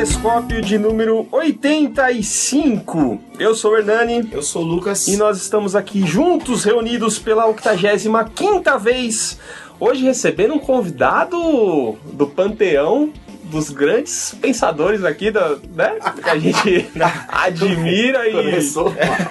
Telescópio de número 85. Eu sou o Hernani. Eu sou o Lucas. E nós estamos aqui juntos, reunidos pela 85ª vez. Hoje recebendo um convidado do panteão dos grandes pensadores aqui, né? Que a gente admira e... Começou.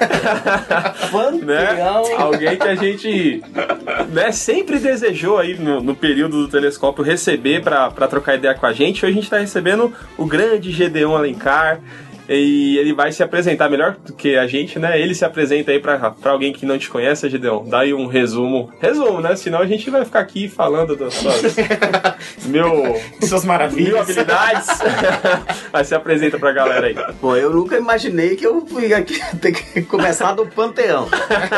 Né? Alguém que a gente, né, sempre desejou aí no período do Telescópio receber para trocar ideia com a gente. Hoje a gente está recebendo o grande Gedeon Alencar. E ele vai se apresentar melhor do que a gente, né? Ele se apresenta aí pra alguém que não te conhece, Gedeon. Dá aí um resumo, né? Senão a gente vai ficar aqui falando das suas... suas maravilhas. Mil habilidades. Mas se apresenta pra galera aí. Bom, eu nunca imaginei que eu fui aqui ter que começar do panteão.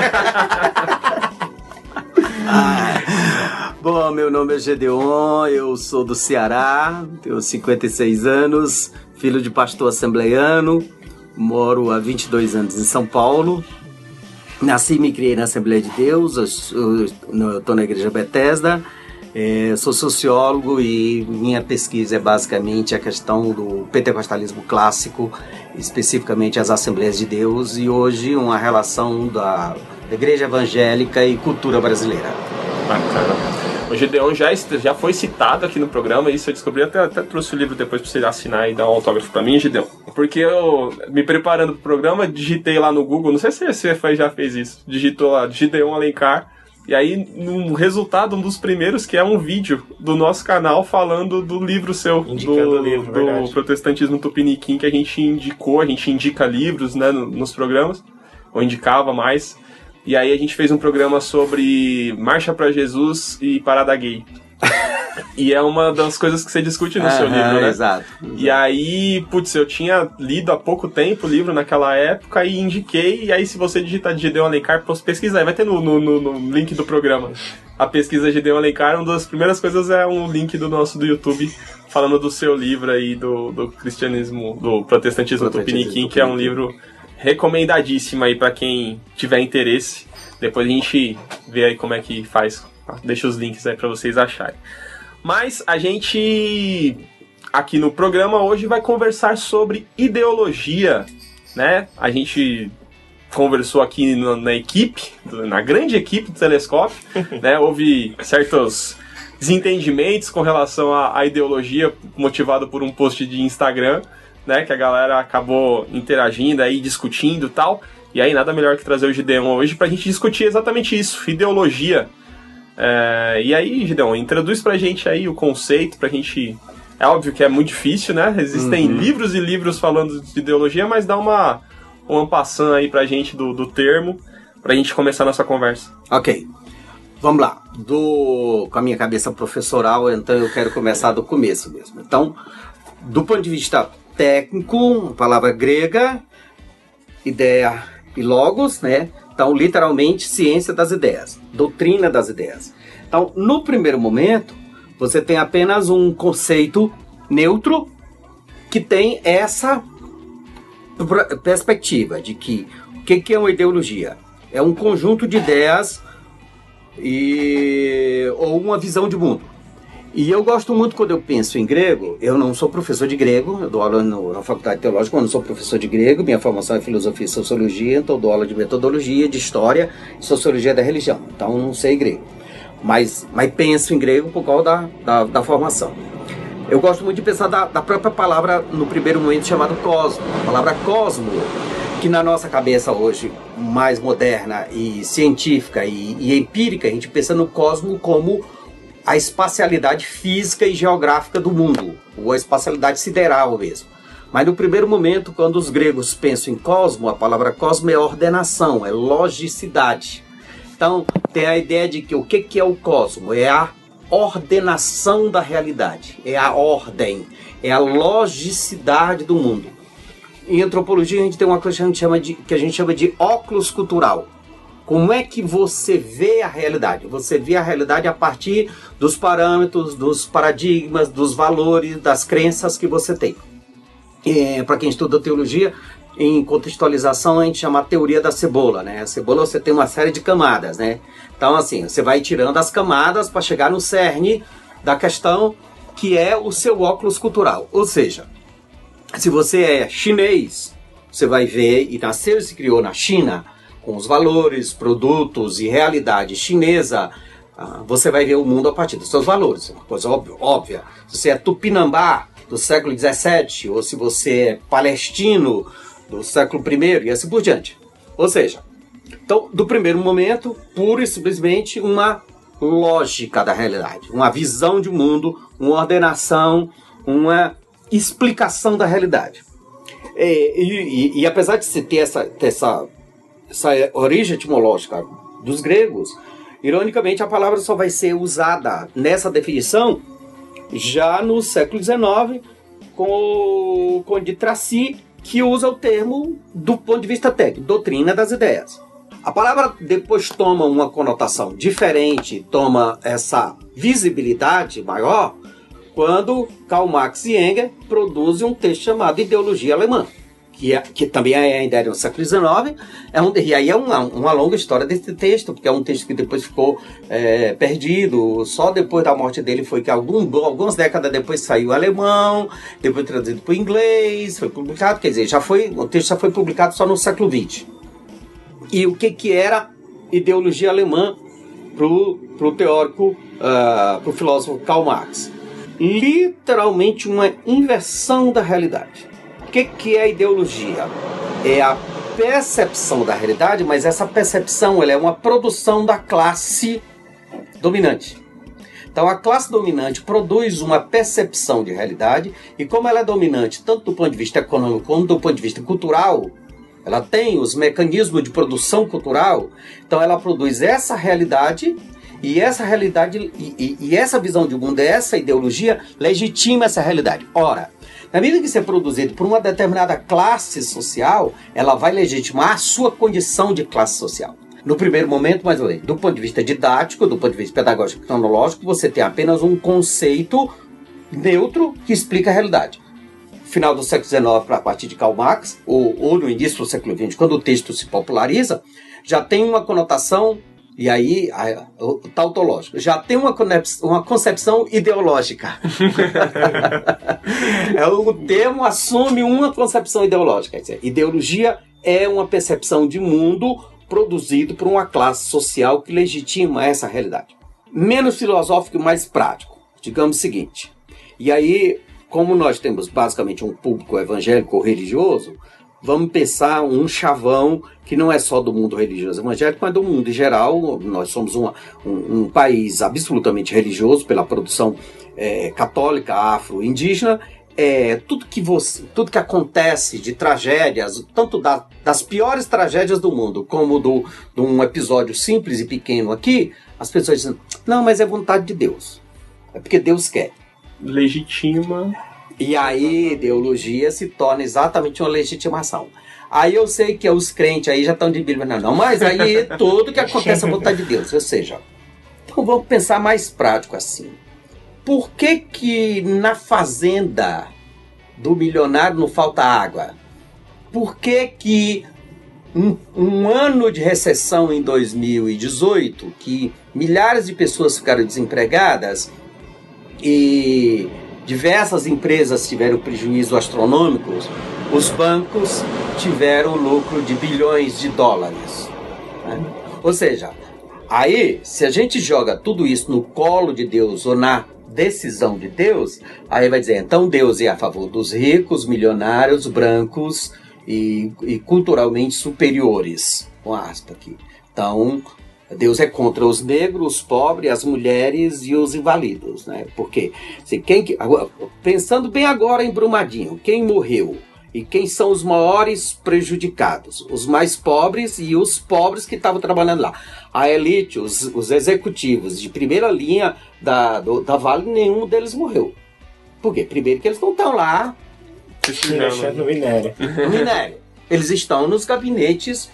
Bom, meu nome é Gedeon, eu sou do Ceará, tenho 56 anos, filho de pastor assembleiano, moro há 22 anos em São Paulo, nasci e me criei na Assembleia de Deus, eu estou na Igreja Bethesda, sou sociólogo e minha pesquisa é basicamente a questão do pentecostalismo clássico, especificamente as Assembleias de Deus, e hoje uma relação da Igreja Evangélica e cultura brasileira. Bacana. O Gedeon já foi citado aqui no programa, isso eu descobri, até trouxe o livro depois pra você assinar e dar um autógrafo pra mim, Gedeon. Porque eu, me preparando pro programa, digitei lá no Google, não sei se você já fez isso, digitou lá, Gedeon Alencar, e aí no resultado, um dos primeiros, que é um vídeo do nosso canal falando do livro seu, do Protestantismo Tupiniquim, que a gente indica livros, né, nos programas, ou indicava mais. E aí a gente fez um programa sobre Marcha pra Jesus e Parada Gay. E é uma das coisas que você discute no seu livro, né? Exato. E aí, putz, eu tinha lido há pouco tempo o livro naquela época e indiquei. E aí, se você digitar Gedeon Alencar, pesquisa aí, vai ter no link do programa. A pesquisa Gedeon Alencar, uma das primeiras coisas é um link do YouTube falando do seu livro aí, do cristianismo, do protestantismo tupiniquim, que é um livro recomendadíssimo aí pra quem tiver interesse. Depois a gente vê aí como é que faz. Deixa os links aí pra vocês acharem. Mas a gente aqui no programa hoje vai conversar sobre ideologia, né? A gente conversou aqui na equipe, na grande equipe do Telescópio, né? Houve certos desentendimentos com relação à ideologia, motivado por um post de Instagram, né, que a galera acabou interagindo aí, discutindo e tal. E aí nada melhor que trazer o Gedeon hoje pra gente discutir exatamente isso, ideologia. E aí, Gedeon, introduz pra gente aí o conceito, pra gente... É óbvio que é muito difícil, né? Existem livros e livros falando de ideologia, mas dá uma passant aí pra gente do termo, pra gente começar a nossa conversa. Ok, vamos lá. Com a minha cabeça professoral, então eu quero começar do começo mesmo. Então, do ponto de vista técnico, palavra grega, ideia e logos, né? Então, literalmente, ciência das ideias, doutrina das ideias. Então, no primeiro momento, você tem apenas um conceito neutro que tem essa perspectiva de que o que é uma ideologia? É um conjunto de ideias ou uma visão de mundo. E eu gosto muito quando eu penso em grego. Eu não sou professor de grego, eu dou aula na faculdade teológica, mas não sou professor de grego. Minha formação é filosofia e sociologia, então eu dou aula de metodologia, de história e sociologia da religião. Então eu não sei grego, mas penso em grego por causa da formação. Eu gosto muito de pensar da própria palavra, no primeiro momento, chamada cosmo. A palavra cosmo, que na nossa cabeça hoje, mais moderna e científica e empírica, a gente pensa no cosmo como a espacialidade física e geográfica do mundo, ou a espacialidade sideral mesmo. Mas no primeiro momento, quando os gregos pensam em cosmo, a palavra cosmo é ordenação, é logicidade. Então, tem a ideia de que o que é o cosmo? É a ordenação da realidade, é a ordem, é a logicidade do mundo. Em antropologia, a gente tem uma coisa que a gente chama de óculos cultural. Como é que você vê a realidade? Você vê a realidade a partir dos parâmetros, dos paradigmas, dos valores, das crenças que você tem. Para quem estuda teologia, em contextualização a gente chama a teoria da cebola, né? A cebola você tem uma série de camadas, né? Então assim, você vai tirando as camadas para chegar no cerne da questão, que é o seu óculos cultural. Ou seja, Se você é chinês, você vai ver, e nasceu e se criou na China, com os valores, produtos e realidade chinesa, você vai ver o mundo a partir dos seus valores. É uma coisa óbvia. Se você é tupinambá do século XVII, ou se você é palestino do século I, e assim por diante. Ou seja, então, do primeiro momento, pura e simplesmente uma lógica da realidade, uma visão de mundo, uma ordenação, uma explicação da realidade. E apesar de se ter essa origem etimológica dos gregos, ironicamente a palavra só vai ser usada nessa definição já no século XIX com o de Tracy, que usa o termo do ponto de vista técnico, doutrina das ideias. A palavra depois toma uma conotação diferente, toma essa visibilidade maior, quando Karl Marx e Engels produzem um texto chamado Ideologia Alemã, que também ainda era no século XIX, e aí é uma longa história desse texto, porque é um texto que depois ficou perdido, só depois da morte dele foi que algumas décadas depois saiu alemão, depois traduzido para o inglês, foi publicado, quer dizer, o texto já foi publicado só no século XX. E o que era ideologia alemã para o teórico, para o filósofo Karl Marx? Literalmente uma inversão da realidade. O que é a ideologia? É a percepção da realidade, mas essa percepção ela é uma produção da classe dominante. Então a classe dominante produz uma percepção de realidade, e como ela é dominante tanto do ponto de vista econômico como do ponto de vista cultural, ela tem os mecanismos de produção cultural, então ela produz essa realidade, e essa realidade e essa visão de mundo, essa ideologia legitima essa realidade. Ora, na medida que isso é produzido por uma determinada classe social, ela vai legitimar a sua condição de classe social. No primeiro momento, mais ou menos, do ponto de vista didático, do ponto de vista pedagógico e tecnológico, você tem apenas um conceito neutro que explica a realidade. Final do século XIX, a partir de Karl Marx, ou no início do século XX, quando o texto se populariza, já tem uma conotação, e aí, tautológica, já tem uma concepção ideológica. O termo assume uma concepção ideológica. Quer dizer, ideologia é uma percepção de mundo produzido por uma classe social que legitima essa realidade. Menos filosófico e mais prático. Digamos o seguinte, e aí, como nós temos basicamente um público evangélico ou religioso, vamos pensar um chavão que não é só do mundo religioso evangélico, mas do mundo em geral. Nós somos um país absolutamente religioso pela produção católica, afro-indígena. Tudo que acontece de tragédias, tanto das piores tragédias do mundo, como de um episódio simples e pequeno aqui, as pessoas dizem, não, mas é vontade de Deus. É porque Deus quer. Legitima. E aí, ideologia se torna exatamente uma legitimação. Aí eu sei que os crentes aí já estão de Bíblia, não, mas aí tudo que acontece é a vontade de Deus. Ou seja, então vamos pensar mais prático assim. Por que na do milionário não falta água? Por que um ano de recessão em 2018, que milhares de pessoas ficaram desempregadas e diversas empresas tiveram prejuízo astronômicos, os bancos tiveram lucro de bilhões de dólares. Né? Ou seja, aí, se a gente joga tudo isso no colo de Deus ou na decisão de Deus, aí vai dizer, então Deus é a favor dos ricos, milionários, brancos e culturalmente superiores, com aspa aqui. Então, Deus é contra os negros, os pobres, as mulheres e os inválidos, né? Porque, assim, pensando bem agora em Brumadinho, quem morreu e quem são os maiores prejudicados? Os mais pobres e os pobres que estavam trabalhando lá. A elite, os executivos de primeira linha da Vale, nenhum deles morreu. Por quê? Primeiro que eles não estão lá mexendo no minério. Eles estão nos gabinetes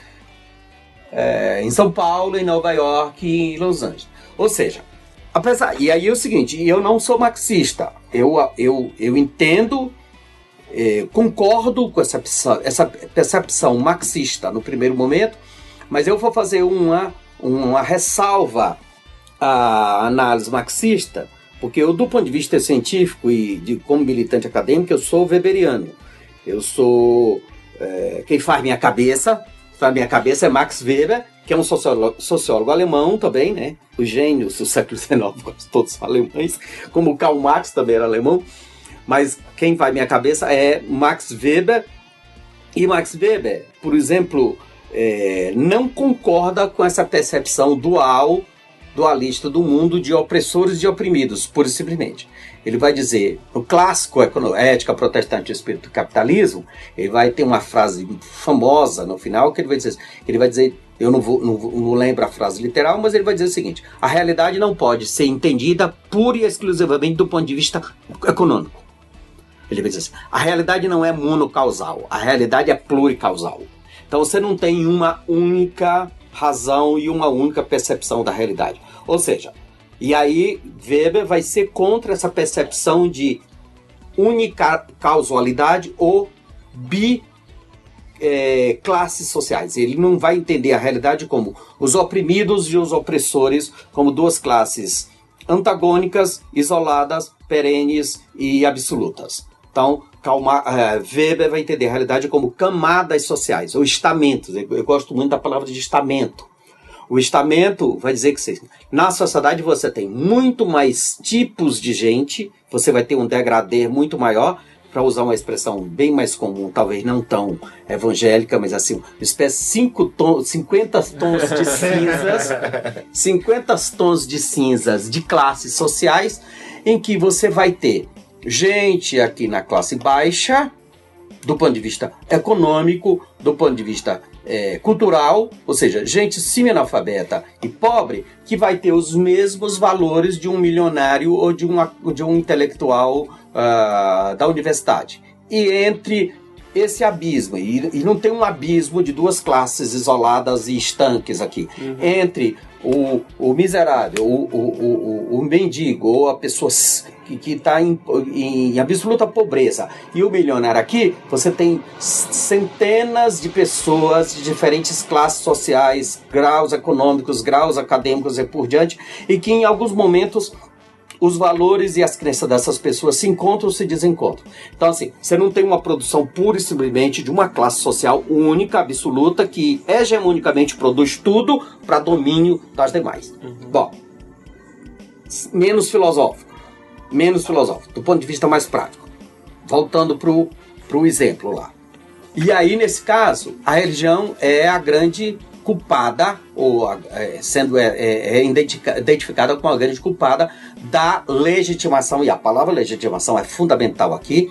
em São Paulo, em Nova York e em Los Angeles. Ou seja, e aí é o seguinte, eu não sou marxista, eu entendo, concordo com essa percepção marxista no primeiro momento, mas eu vou fazer uma ressalva à análise marxista, porque eu, do ponto de vista científico e como militante acadêmico, eu sou weberiano. Eu sou... quem faz minha cabeça é Max Weber, que é um sociólogo alemão também, né? Os gênios do século XIX, todos são alemães, como Karl Marx também era alemão, mas quem faz minha cabeça é Max Weber. E Max Weber, por exemplo, não concorda com essa percepção dualista do mundo de opressores e oprimidos, pura e simplesmente. Ele vai dizer, no clássico Ética Protestante e Espírito do Capitalismo, ele vai ter uma frase famosa no final, que ele vai dizer, eu não lembro a frase literal, mas ele vai dizer o seguinte: a realidade não pode ser entendida pura e exclusivamente do ponto de vista econômico. Ele vai dizer assim, a realidade não é monocausal, a realidade é pluricausal. Então você não tem uma única razão e uma única percepção da realidade. Ou seja, e aí Weber vai ser contra essa percepção de única causalidade ou classes sociais. Ele não vai entender a realidade como os oprimidos e os opressores, como duas classes antagônicas, isoladas, perenes e absolutas. Então, Weber vai entender a realidade como camadas sociais, ou estamentos. Eu gosto muito da palavra de estamento. O estamento vai dizer que na sociedade você tem muito mais tipos de gente, você vai ter um degradê muito maior, para usar uma expressão bem mais comum, talvez não tão evangélica, mas assim, 50 tons de cinzas, 50 tons de cinzas de classes sociais, em que você vai ter gente aqui na classe baixa, do ponto de vista econômico, do ponto de vista cultural, ou seja, gente semi-analfabeta e pobre, que vai ter os mesmos valores de um milionário ou de um intelectual da universidade. E entre esse abismo, e não tem um abismo de duas classes isoladas e estanques aqui, entre o miserável, o mendigo, ou a pessoa que está em absoluta pobreza, e o milionário aqui, você tem centenas de pessoas de diferentes classes sociais, graus econômicos, graus acadêmicos e por diante, e que em alguns momentos os valores e as crenças dessas pessoas se encontram ou se desencontram. Então, assim, você não tem uma produção pura e simplesmente de uma classe social única, absoluta, que hegemonicamente produz tudo para domínio das demais. Bom, menos filosófico, do ponto de vista mais prático. Voltando pro exemplo lá. E aí, nesse caso, a religião é a grande culpada, ou sendo identificada como a grande culpada da legitimação, e a palavra legitimação é fundamental aqui,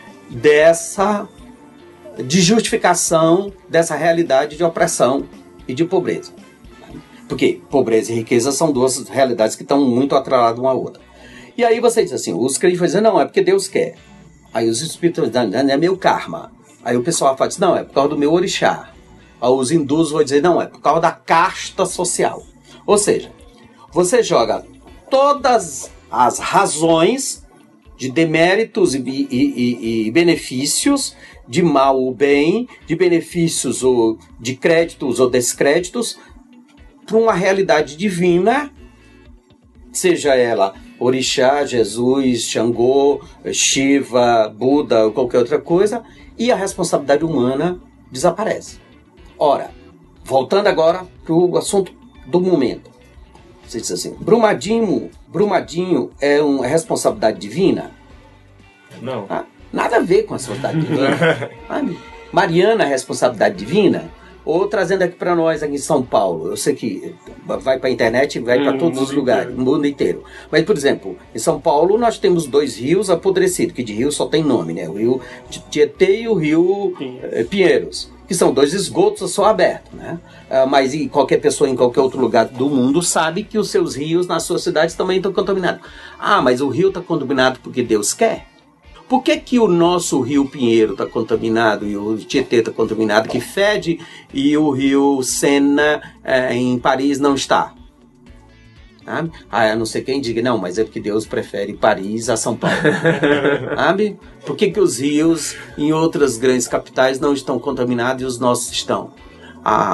de justificação dessa realidade de opressão e de pobreza. Porque pobreza e riqueza são duas realidades que estão muito atreladas uma à outra. E aí você diz assim, os crentes vão dizer, não, é porque Deus quer. Aí os espíritos dizem, não, é meu karma. Aí o pessoal fala assim, não, é por causa do meu orixá. Os hindus vão dizer, não, é por causa da casta social. Ou seja, você joga todas as razões de deméritos e benefícios, de mal ou bem, de benefícios ou de créditos ou descréditos, para uma realidade divina, seja ela orixá, Jesus, Xangô, Shiva, Buda ou qualquer outra coisa, e a responsabilidade humana desaparece. Ora, voltando agora para o assunto do momento. Você diz assim, Brumadinho é responsabilidade divina? Não. Nada a ver com a responsabilidade divina. Mariana é responsabilidade divina? Ou trazendo aqui para nós, aqui em São Paulo, eu sei que vai para a internet e vai para todos os lugares, no mundo inteiro. Mas, por exemplo, em São Paulo nós temos 2 rios apodrecidos, que de rio só tem nome, né? O rio Tietê e o rio Pinheiros, que são 2 esgotos a céu aberto, né? Mas qualquer pessoa em qualquer outro lugar do mundo sabe que os seus rios nas suas cidades também estão contaminados. Mas o rio está contaminado porque Deus quer? Por que o nosso rio Pinheiro está contaminado e o Tietê está contaminado, que fede, e o rio Sena em Paris não está? A não ser quem diga, não, mas é porque Deus prefere Paris a São Paulo. Sabe? Por que os rios em outras grandes capitais não estão contaminados e os nossos estão?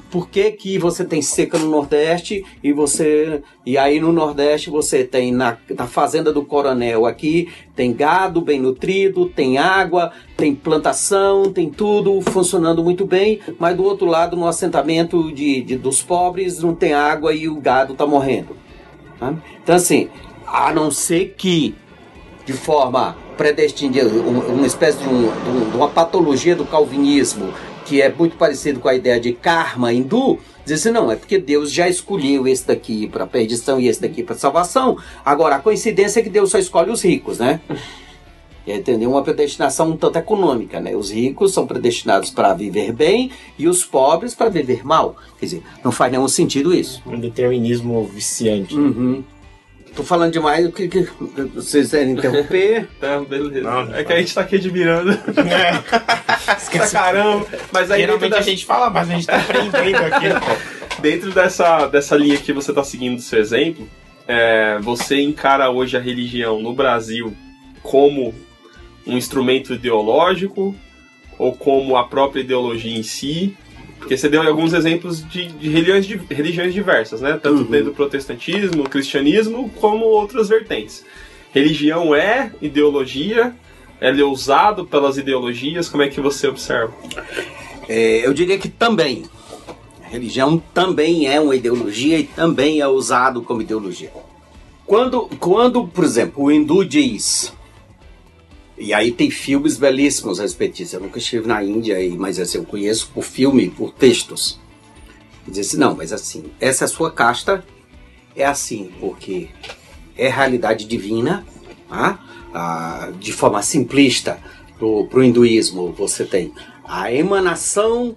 por que que você tem seca no Nordeste e aí no Nordeste você tem na fazenda do Coronel aqui, tem gado bem nutrido, tem água, tem plantação, tem tudo funcionando muito bem, mas do outro lado no assentamento dos pobres não tem água e o gado está morrendo. Tá? Então assim, a não ser que de forma predestinada, uma espécie de uma patologia do calvinismo, que é muito parecido com a ideia de karma hindu, dizer assim, não, é porque Deus já escolheu esse daqui para perdição e esse daqui para salvação. Agora, a coincidência é que Deus só escolhe os ricos, né? Entendeu? Uma predestinação um tanto econômica, né? Os ricos são predestinados para viver bem e os pobres para viver mal. Quer dizer, não faz nenhum sentido isso. Um determinismo viciante. Uhum. Tô falando demais, o que vocês querem interromper? Tá, beleza. Não, é que a gente tá aqui admirando. Esquece caramba. Mas aí geralmente a gente fala, mas a gente tá aprendendo aqui. Dentro dessa linha que você tá seguindo do seu exemplo, você encara hoje a religião no Brasil como um instrumento ideológico ou como a própria ideologia em si? Porque você deu alguns exemplos de religiões diversas, né? Tanto dentro do protestantismo, cristianismo, como outras vertentes. Religião é ideologia? Ela é usado pelas ideologias? Como é que você observa? Eu diria que também. A religião também é uma ideologia e também é usado como ideologia. Quando, por exemplo, o hindu diz... E aí tem filmes belíssimos a respeito disso. Eu nunca estive na Índia, mas assim, eu conheço por filme, por textos. Diz assim, não, mas assim, essa é a sua casta, é assim, porque é realidade divina, tá? De forma simplista, pro hinduísmo, você tem a emanação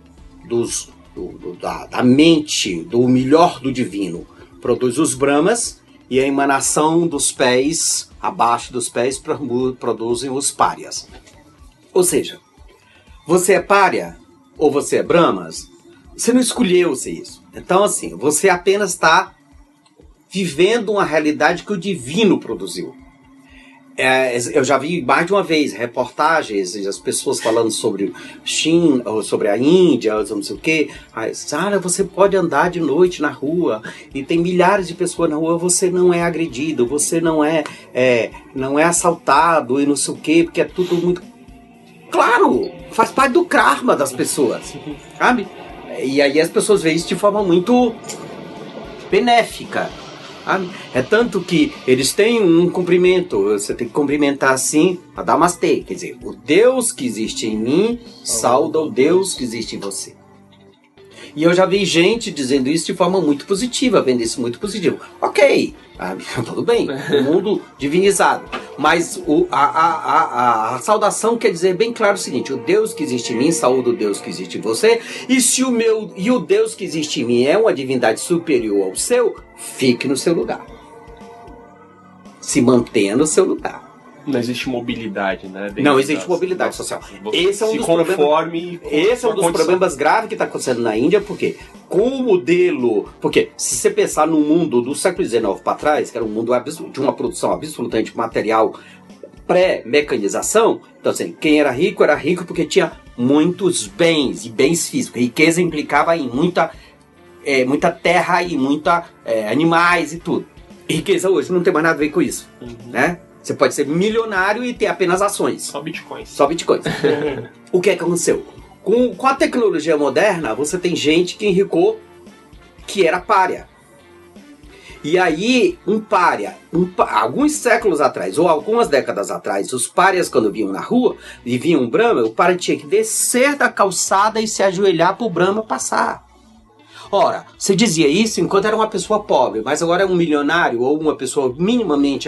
da mente, do melhor do divino, produz os brahmas, e a emanação dos pés, abaixo dos pés, produzem os párias. Ou seja, você é pária ou você é brahmas, você não escolheu ser isso. Então, assim, você apenas está vivendo uma realidade que o divino produziu. Eu já vi mais de uma vez reportagens, as pessoas falando sobre China, ou sobre a Índia, ou não sei o quê. Sara, você pode andar de noite na rua e tem milhares de pessoas na rua, você não é agredido, você não é assaltado e não sei o quê, porque é tudo muito... Claro, faz parte do karma das pessoas, sabe? E aí as pessoas veem isso de forma muito benéfica. É tanto que eles têm um cumprimento, você tem que cumprimentar assim, a Namastê, quer dizer, o Deus que existe em mim sauda o Deus que existe em você. E eu já vi gente dizendo isso de forma muito positiva, vendo isso muito positivo. Ok, tudo bem, o mundo divinizado. Mas a saudação quer dizer bem claro o seguinte: o Deus que existe em mim saúda o Deus que existe em você. E se o Deus que existe em mim é uma divindade superior ao seu, fique no seu lugar. Se mantenha no seu lugar. Não existe mobilidade, né? Não existe mobilidade social. Esse é um dos problemas graves que está acontecendo na Índia, porque com o modelo... Porque se você pensar no mundo do século XIX para trás, que era um mundo de uma produção absolutamente material, pré-mecanização, então assim, quem era rico porque tinha muitos bens, e bens físicos. Riqueza implicava em muita terra e muita animais e tudo. E riqueza hoje não tem mais nada a ver com isso, né? Você pode ser milionário e ter apenas ações. Só bitcoins. O que é que aconteceu? Com a tecnologia moderna, você tem gente que enricou que era pária. E aí, alguns séculos atrás, ou algumas décadas atrás, os párias, quando vinham na rua e viam um Brahma, o pária tinha que descer da calçada e se ajoelhar para o Brahma passar. Ora, você dizia isso enquanto era uma pessoa pobre, mas agora é um milionário ou uma pessoa minimamente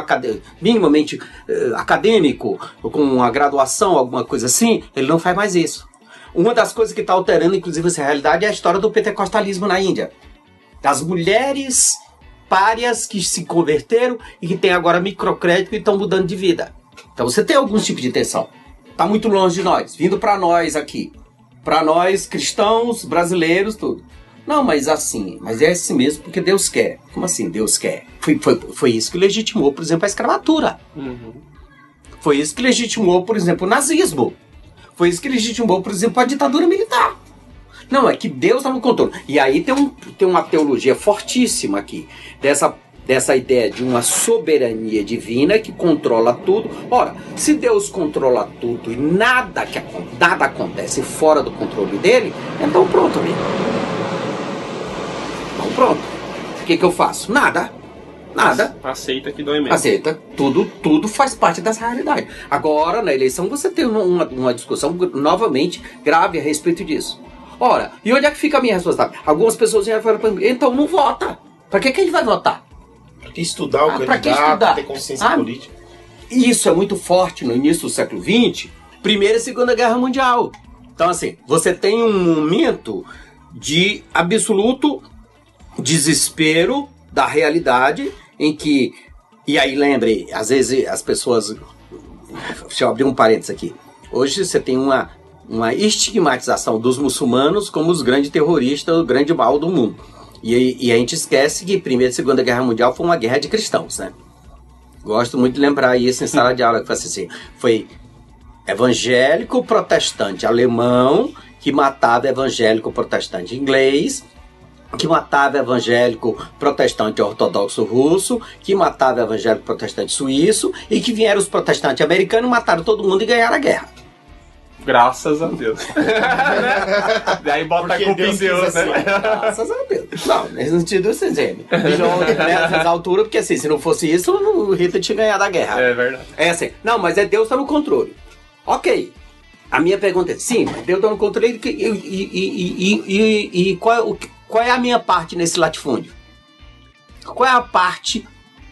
acadêmico, com uma graduação, alguma coisa assim, ele não faz mais isso. Uma das coisas que está alterando, inclusive, essa realidade é a história do pentecostalismo na Índia. Das mulheres párias que se converteram e que têm agora microcrédito e estão mudando de vida. Então você tem algum tipo de tensão. Está muito longe de nós, vindo para nós aqui. Para nós, cristãos, brasileiros, tudo. Não, mas assim, mas é assim mesmo porque Deus quer. Como assim Deus quer? Foi isso que legitimou, por exemplo, a escravatura. Foi isso que legitimou, por exemplo, o nazismo. Foi isso que legitimou, por exemplo, a ditadura militar. Não, é que Deus está no controle. E aí tem uma teologia fortíssima aqui, dessa ideia de uma soberania divina que controla tudo. Ora, se Deus controla tudo e nada acontece fora do controle dele, então pronto, amigo. Então pronto. O que eu faço? Nada. Aceita que dói mesmo. Aceita. Tudo faz parte dessa realidade. Agora, na eleição, você tem uma discussão novamente grave a respeito disso. Ora, e onde é que fica a minha responsabilidade? Algumas pessoas já falaram para mim, então não vota. Para que a gente vai votar? Pra que estudar o pra que candidato, estudar? ter consciência política. Isso é muito forte no início do século XX, Primeira e Segunda Guerra Mundial. Então, assim, você tem um momento de absoluto desespero da realidade em que... E aí, lembre, às vezes as pessoas... Deixa eu abrir um parênteses aqui. Hoje você tem uma estigmatização dos muçulmanos como os grandes terroristas, o grande mal do mundo. E a gente esquece que Primeira e Segunda Guerra Mundial foi uma guerra de cristãos, né? Gosto muito de lembrar isso em sala de aula, que foi assim, foi evangélico protestante alemão que matava evangélico protestante inglês, que matava evangélico protestante ortodoxo russo, que matava evangélico protestante suíço, e que vieram os protestantes americanos, mataram todo mundo e ganharam a guerra. Graças a Deus. Daí bota a culpa em Deus, né? Graças a Deus. Não, nesse sentido, você dizer, nessas alturas, porque assim, se não fosse isso, o Hitler tinha ganhado a guerra. É verdade. É assim, não, mas Deus está no controle. Ok. A minha pergunta é, sim, mas Deus está no controle e qual é a minha parte nesse latifúndio? Qual é a parte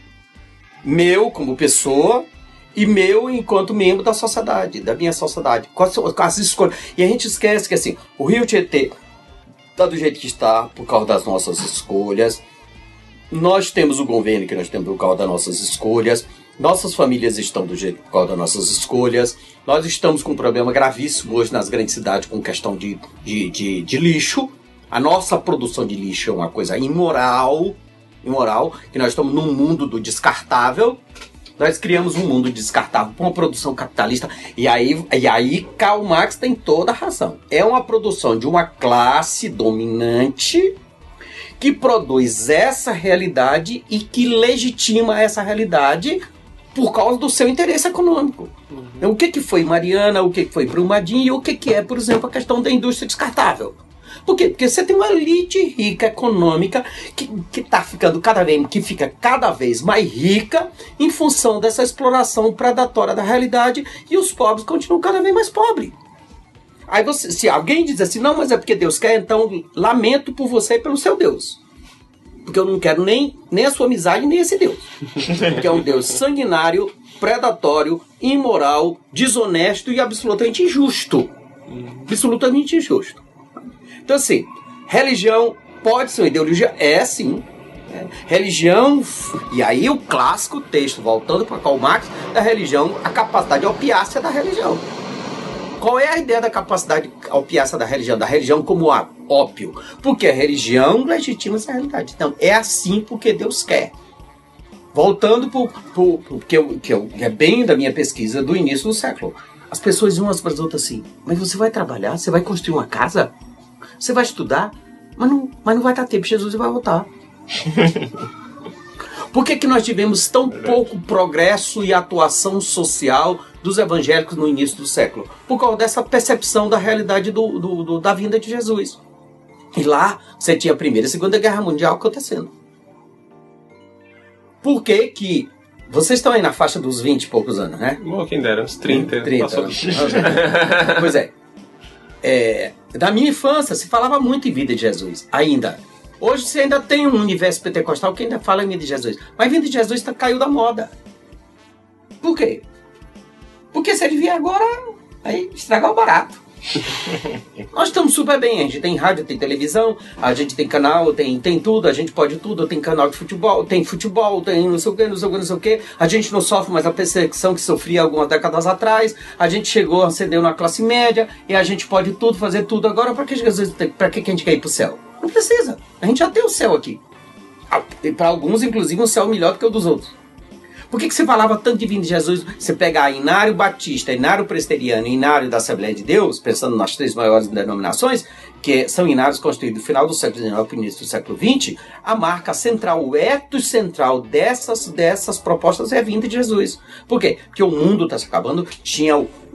meu como pessoa e meu enquanto membro da sociedade, da minha sociedade? Quais são as escolhas? E a gente esquece que assim, o Rio Tietê está do jeito que está por causa das nossas escolhas. Nós temos o governo que nós temos por causa das nossas escolhas. Nossas famílias estão do jeito por causa das nossas escolhas. Nós estamos com um problema gravíssimo hoje nas grandes cidades com questão de lixo. A nossa produção de lixo é uma coisa imoral, que nós estamos num mundo do descartável. Nós criamos um mundo descartável com uma produção capitalista. E aí Karl Marx tem toda a razão. É uma produção de uma classe dominante que produz essa realidade e que legitima essa realidade por causa do seu interesse econômico. O que foi Mariana, o que foi Brumadinho e o que é, por exemplo, a questão da indústria descartável. Por quê? Porque você tem uma elite rica econômica que fica cada vez mais rica em função dessa exploração predatória da realidade e os pobres continuam cada vez mais pobres. Aí se alguém diz assim, não, mas é porque Deus quer, então lamento por você e pelo seu Deus. Porque eu não quero nem a sua amizade, nem esse Deus. Porque é um Deus sanguinário, predatório, imoral, desonesto e absolutamente injusto. Absolutamente injusto. Então, assim, religião pode ser uma ideologia? É, sim. Religião, e aí o clássico texto, voltando para Karl Marx, da religião, a capacidade opiácea da religião. Qual é a ideia da capacidade opiácea da religião? Da religião como ópio. Porque a religião legitima essa realidade. Então, é assim porque Deus quer. Voltando que é bem da minha pesquisa do início do século. As pessoas umas para as outras assim, mas você vai trabalhar? Você vai construir uma casa? Você vai estudar? Mas não vai dar tempo, Jesus vai voltar. Por que nós tivemos tão pouco progresso e atuação social dos evangélicos no início do século? Por causa dessa percepção da realidade da vinda de Jesus. E lá você tinha a Primeira e Segunda Guerra Mundial acontecendo. Por que vocês estão aí na faixa dos 20 e poucos anos, né? Bom, quem dera, uns 30. Pois é. Da minha infância se falava muito em vida de Jesus, ainda. Hoje você ainda tem um universo pentecostal que ainda fala em vida de Jesus. Mas a vida de Jesus caiu da moda. Por quê? Porque se ele vier agora, aí estragar o barato. Nós estamos super bem, a gente tem rádio, tem televisão, a gente tem canal, tem tudo, a gente pode tudo, tem canal de futebol, tem não sei o que, a gente não sofre mais a perseguição que sofria algumas décadas atrás, a gente chegou, ascendeu na classe média e a gente pode tudo, fazer tudo agora. Para que a gente quer ir pro céu? Não precisa, a gente já tem o céu aqui. E para alguns, inclusive, um céu melhor do que o dos outros. Por que você falava tanto de vinda de Jesus? Você pegar Inário Batista, Inário Presteriano e Inário da Assembleia de Deus, pensando nas três maiores denominações, que são inários construídos no final do século XIX e início do século XX, a marca central, o ethos central dessas propostas é a vinda de Jesus. Por quê? Porque o mundo está se acabando, tinha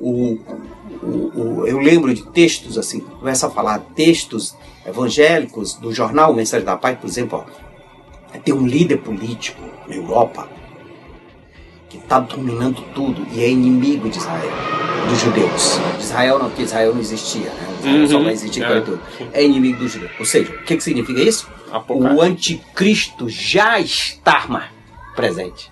eu lembro de textos assim, começa a falar textos evangélicos do jornal Mensagem da Paz, por exemplo, tem um líder político na Europa que está dominando tudo e é inimigo de Israel, dos judeus. De Israel não, porque Israel não existia, né? Israel só vai existir tudo. É inimigo dos judeus. Ou seja, o que significa isso? O anticristo já está presente.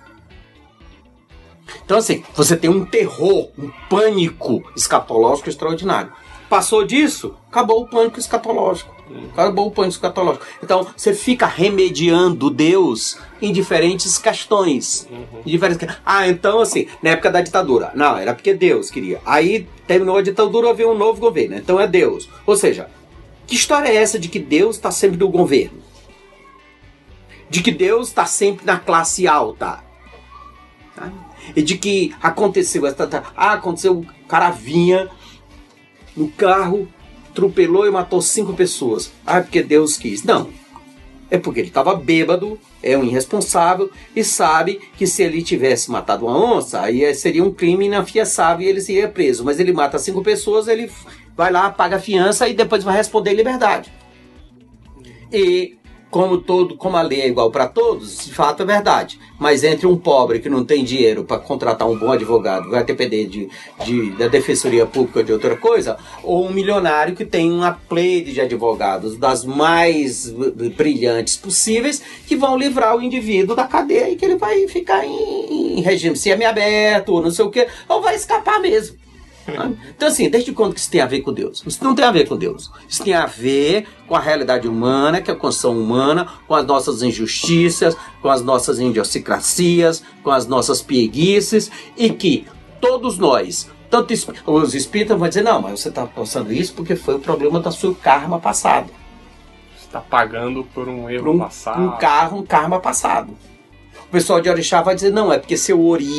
Então assim, você tem um terror, um pânico escatológico extraordinário. Passou disso, acabou o pânico escatológico. Acabou o pânico escatológico. Então, você fica remediando Deus em diferentes questões. Então assim, na época da ditadura. Não, era porque Deus queria. Aí, terminou a ditadura, veio um novo governo. Então é Deus. Ou seja, que história é essa de que Deus está sempre no governo? De que Deus está sempre na classe alta? Tá? E de que aconteceu, o cara vinha no carro, atropelou e matou 5 pessoas. Porque Deus quis. Não. É porque ele estava bêbado, é um irresponsável e sabe que se ele tivesse matado uma onça, aí seria um crime inafiançável e ele seria preso. Mas ele mata 5 pessoas, ele vai lá, paga a fiança e depois vai responder em liberdade. E como a lei é igual para todos, de fato é verdade. Mas entre um pobre que não tem dinheiro para contratar um bom advogado, vai depender da defensoria pública ou de outra coisa, ou um milionário que tem uma pleide de advogados das mais brilhantes possíveis, que vão livrar o indivíduo da cadeia e que ele vai ficar em regime semiaberto, ou não sei o que, ou vai escapar mesmo. Então assim, desde quando que isso tem a ver com Deus? Isso não tem a ver com Deus. Isso tem a ver com a realidade humana, que é a condição humana, com as nossas injustiças, com as nossas idiosincrasias, com as nossas pieguices, e que todos nós, tanto os espíritas vão dizer, não, mas você está passando isso porque foi o problema da sua karma passado. Você está pagando por um erro passado. Um karma passado. O pessoal de orixá vai dizer, não, é porque seu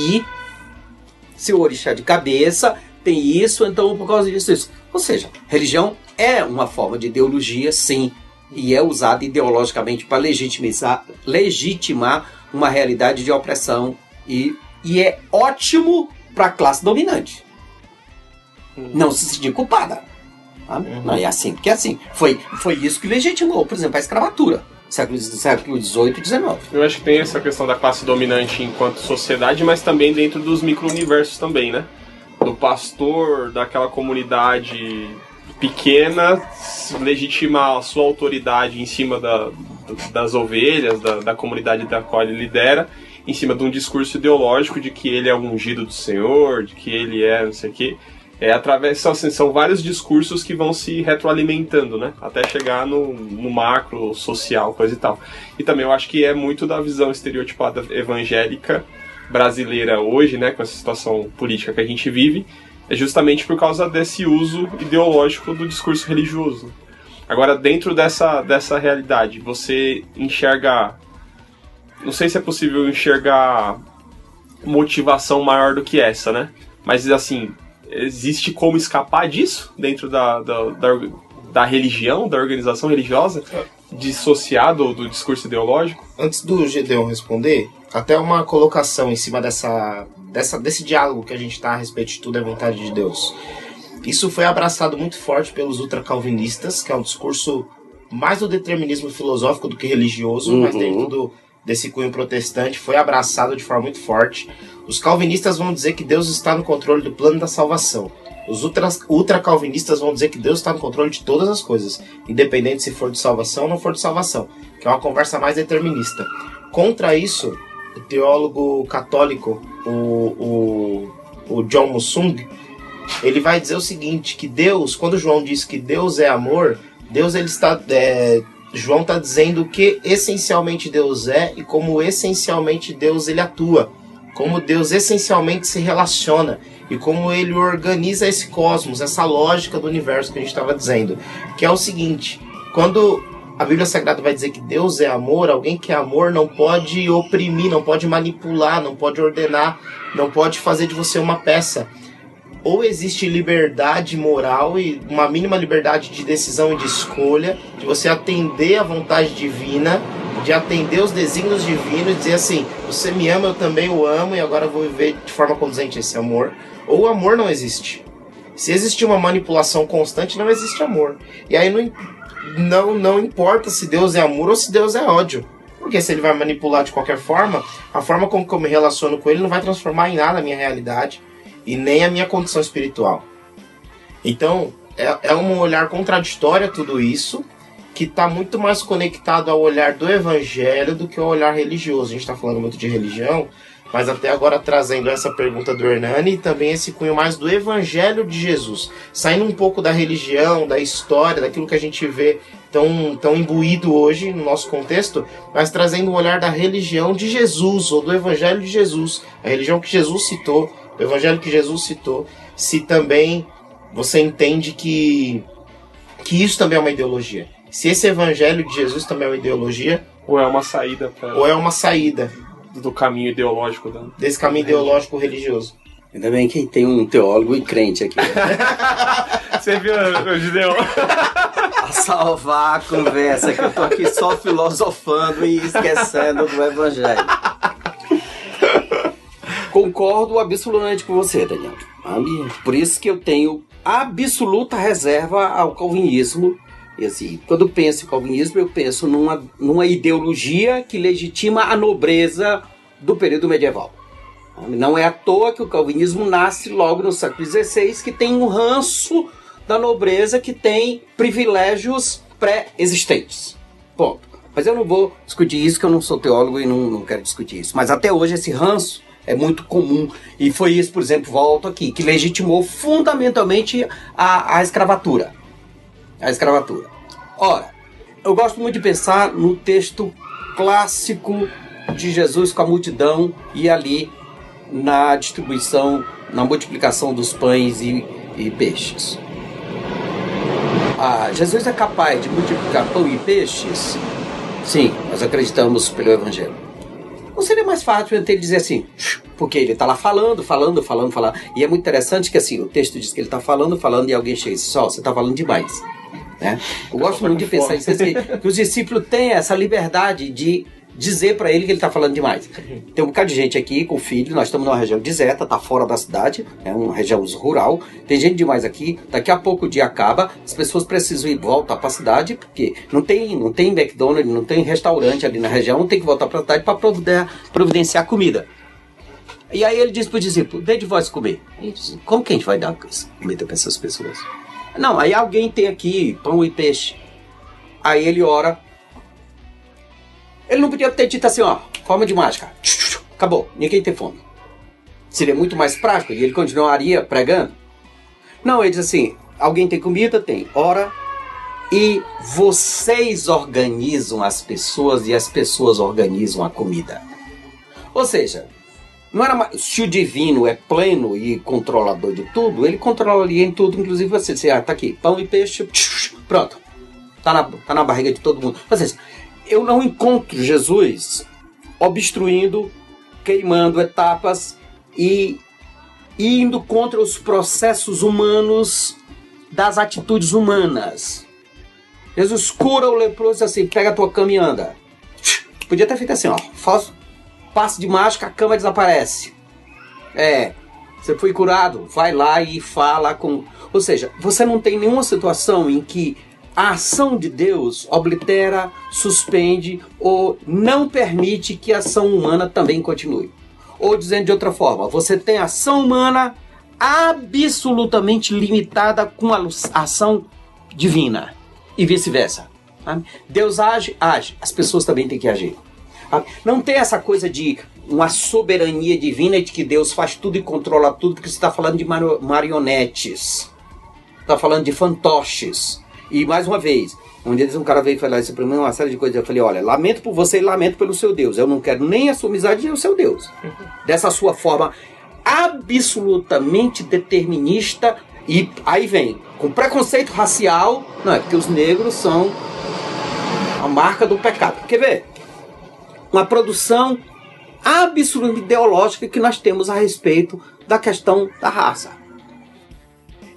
orixá de cabeça tem isso, então por causa disso, isso. Ou seja, religião é uma forma de ideologia, sim, e é usada ideologicamente para legitimar uma realidade de opressão e é ótimo para a classe dominante. Não se sentir culpada. Tá? Não é assim, porque assim, foi isso que legitimou, por exemplo, a escravatura. Século XVIII e XIX. Eu acho que tem essa questão da classe dominante enquanto sociedade, mas também dentro dos micro-universos também, né? Do pastor, daquela comunidade pequena, legitimar a sua autoridade em cima das ovelhas, da comunidade da qual ele lidera, em cima de um discurso ideológico de que ele é o ungido do Senhor, de que ele é não sei o quê. São vários discursos que vão se retroalimentando, né? Até chegar no macro social, coisa e tal. E também eu acho que é muito da visão estereotipada evangélica brasileira hoje, né? Com essa situação política que a gente vive, é justamente por causa desse uso ideológico do discurso religioso. Agora, dentro dessa realidade, você enxerga... Não sei se é possível enxergar motivação maior do que essa, né? Mas, assim... Existe como escapar disso dentro da religião, da organização religiosa, dissociado do discurso ideológico? Antes do Gedeon responder, até uma colocação em cima desse diálogo que a gente está a respeito de tudo é vontade de Deus. Isso foi abraçado muito forte pelos ultracalvinistas, que é um discurso mais do determinismo filosófico do que religioso, mas dentro desse cunho protestante foi abraçado de forma muito forte. Os calvinistas vão dizer que Deus está no controle do plano da salvação. Os ultracalvinistas vão dizer que Deus está no controle de todas as coisas, independente se for de salvação ou não for de salvação, que é uma conversa mais determinista. Contra isso, o teólogo católico, o John Musung, ele vai dizer o seguinte, que Deus, quando João diz que Deus é amor, João está dizendo o que essencialmente Deus é e como essencialmente Deus ele atua, como Deus essencialmente se relaciona e como ele organiza esse cosmos, essa lógica do universo que a gente estava dizendo, que é o seguinte, quando a Bíblia Sagrada vai dizer que Deus é amor, alguém que é amor não pode oprimir, não pode manipular, não pode ordenar, não pode fazer de você uma peça. ou existe liberdade moral e uma mínima liberdade de decisão e de escolha, de você atender à vontade divina, de atender os desígnios divinos e dizer assim, você me ama, eu também o amo e agora eu vou viver de forma conduzente esse amor. Ou o amor não existe. Se existir uma manipulação constante, não existe amor. E aí não importa se Deus é amor ou se Deus é ódio. Porque se ele vai manipular de qualquer forma, a forma como eu me relaciono com ele não vai transformar em nada a minha realidade e nem a minha condição espiritual. Então, é um olhar contraditório a tudo isso, que está muito mais conectado ao olhar do evangelho do que ao olhar religioso. A gente está falando muito de religião, mas até agora trazendo essa pergunta do Hernani e também esse cunho mais do evangelho de Jesus. Saindo um pouco da religião, da história, daquilo que a gente vê tão imbuído hoje no nosso contexto, mas trazendo o olhar da religião de Jesus, ou do evangelho de Jesus, a religião que Jesus citou, o evangelho que Jesus citou, se também você entende que isso também é uma ideologia. Se esse evangelho de Jesus também é uma ideologia... Ou é uma saída para... Ou é uma saída... do caminho ideológico. Desse caminho ideológico religioso. Ainda bem que tem um teólogo e crente aqui. Você viu, Gideon? A salvar a conversa, que eu tô aqui só filosofando e esquecendo do evangelho. Concordo absolutamente com você, Daniel. Por isso que eu tenho absoluta reserva ao calvinismo. E assim, quando eu penso em calvinismo, eu penso numa ideologia que legitima a nobreza do período medieval. Não é à toa que o calvinismo nasce logo no século XVI, que tem um ranço da nobreza, que tem privilégios pré-existentes. Ponto. Mas eu não vou discutir isso, que eu não sou teólogo e não quero discutir isso. Mas até hoje esse ranço é muito comum. E foi isso, por exemplo, volto aqui, que legitimou fundamentalmente a escravatura. A escravatura. Ora, eu gosto muito de pensar no texto clássico de Jesus com a multidão e ali na distribuição, na multiplicação dos pães e peixes. Jesus é capaz de multiplicar pão e peixes? Sim, nós acreditamos pelo Evangelho. Não seria mais fácil ele dizer assim, porque ele está lá falando. E é muito interessante que assim, o texto diz que ele está falando e alguém chega e diz, você está falando demais. Né? Eu gosto muito de pensar isso, que os discípulos têm essa liberdade de dizer para ele que ele está falando demais. Tem um bocado de gente aqui com filho, nós estamos numa região deserta, está fora da cidade, é uma região rural, tem gente demais aqui, daqui a pouco o dia acaba, as pessoas precisam ir voltar para a cidade, porque não tem McDonald's, não tem restaurante ali na região, tem que voltar para a cidade para providenciar comida. E aí ele diz para o discípulo, dê de vós comer. Diz, como que a gente vai dar comida para essas pessoas? Não, aí alguém tem aqui pão e peixe. Aí ele ora. Ele não podia ter dito assim, forma de mágica. Acabou, ninguém tem fome. Seria muito mais prático e ele continuaria pregando. Não, ele diz assim, alguém tem comida? Tem. Ora. E vocês organizam as pessoas e as pessoas organizam a comida. Ou seja, não era mais, se o divino é pleno e controlador de tudo, ele controlaria em tudo, inclusive você. Você tá aqui, pão e peixe, pronto. Tá na barriga de todo mundo. Ou seja, eu não encontro Jesus obstruindo, queimando etapas e indo contra os processos humanos das atitudes humanas. Jesus cura o leproso assim, pega a tua cama e anda. Podia ter feito assim, passe de mágica, a cama desaparece. Você foi curado, vai lá e fala com... Ou seja, você não tem nenhuma situação em que a ação de Deus oblitera, suspende ou não permite que a ação humana também continue. Ou dizendo de outra forma, você tem ação humana absolutamente limitada com a ação divina e vice-versa. Deus age, as pessoas também têm que agir. Não tem essa coisa de uma soberania divina de que Deus faz tudo e controla tudo, porque você está falando de marionetes, está falando de fantoches. E mais uma vez, um dia um cara veio falar isso para mim, uma série de coisas. Eu falei, olha, lamento por você e lamento pelo seu Deus. Eu não quero nem a sua amizade nem o seu Deus. Dessa sua forma absolutamente determinista. E aí vem, com preconceito racial. Não, é porque os negros são a marca do pecado. Quer ver? Uma produção absolutamente ideológica que nós temos a respeito da questão da raça.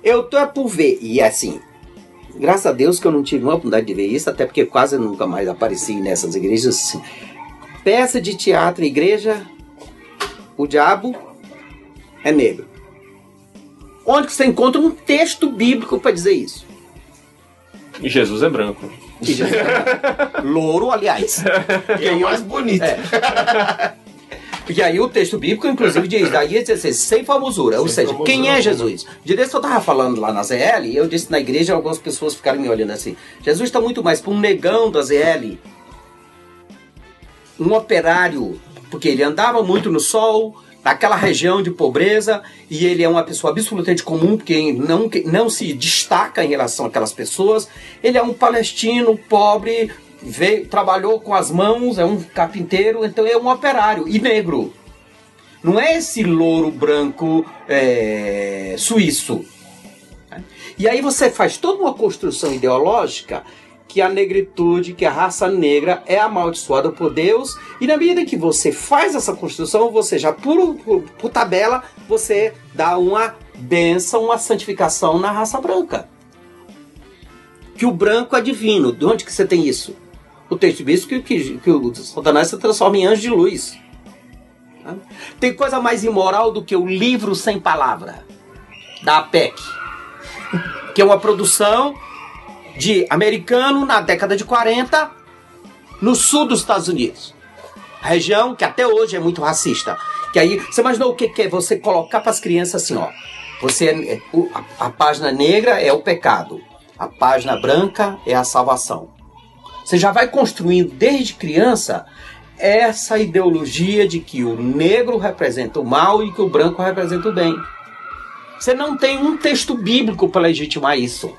Eu tô por ver. E assim, graças a Deus que eu não tive uma oportunidade de ver isso, até porque quase nunca mais apareci nessas igrejas. Assim. Peça de teatro, igreja, o diabo é negro. Onde que você encontra um texto bíblico para dizer isso? E Jesus é branco. E Jesus é branco. Louro, aliás. E é o mais bonito. Porque aí o texto bíblico, inclusive, diz, daí diz assim, sem formosura. Ou seja, quem é Jesus? De vez eu estava falando lá na ZL, e eu disse na igreja, algumas pessoas ficaram me olhando assim, Jesus está muito mais para um negão da ZL, um operário, porque ele andava muito no sol, naquela região de pobreza, e ele é uma pessoa absolutamente comum, porque não se destaca em relação àquelas pessoas. Ele é um palestino pobre, trabalhou com as mãos, é um carpinteiro, então é um operário, e negro. Não é esse louro branco suíço. E aí você faz toda uma construção ideológica que a negritude, que a raça negra é amaldiçoada por Deus, e na medida que você faz essa construção, você já, por tabela, você dá uma bênção, uma santificação na raça branca. Que o branco é divino. De onde que você tem isso? O texto bíblico que o Satanás se transforma em anjo de luz. Tem coisa mais imoral do que o livro sem palavra, da APEC, que é uma produção de americano na década de 40 no sul dos Estados Unidos, região que até hoje é muito racista. Que aí, você imaginou o que é você colocar para as crianças assim, ó, a página negra é o pecado, a página branca é a salvação. Você já vai construindo desde criança essa ideologia de que o negro representa o mal e que o branco representa o bem. Você não tem um texto bíblico para legitimar isso.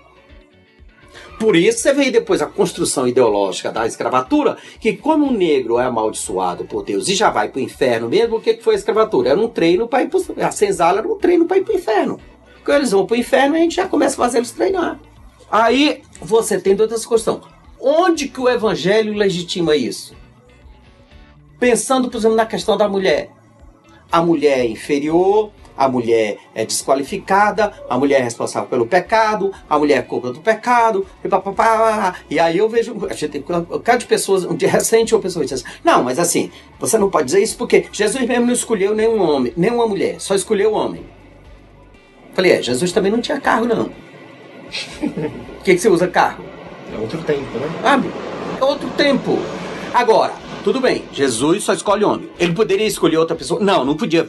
Por isso você vê depois a construção ideológica da escravatura, que como o negro é amaldiçoado por Deus e já vai para o inferno mesmo, o que foi a escravatura? Era um treino para ir para o inferno. A senzala era um treino para ir para o inferno. Quando eles vão para o inferno, a gente já começa a fazer eles treinar. Aí você tem outras questões. Onde que o evangelho legitima isso? Pensando, por exemplo, na questão da mulher. A mulher é inferior, a mulher é desqualificada, a mulher é responsável pelo pecado, a mulher é culpa do pecado, e aí eu vejo, um cara de pessoas, de recente uma pessoa diz assim, não, mas assim, você não pode dizer isso porque Jesus mesmo não escolheu nenhum homem, nenhuma mulher, só escolheu o homem. Falei, Jesus também não tinha carro, não. Por que você usa carro? É outro tempo, né? É outro tempo. Agora, tudo bem, Jesus só escolhe homem. Ele poderia escolher outra pessoa? Não, não podia.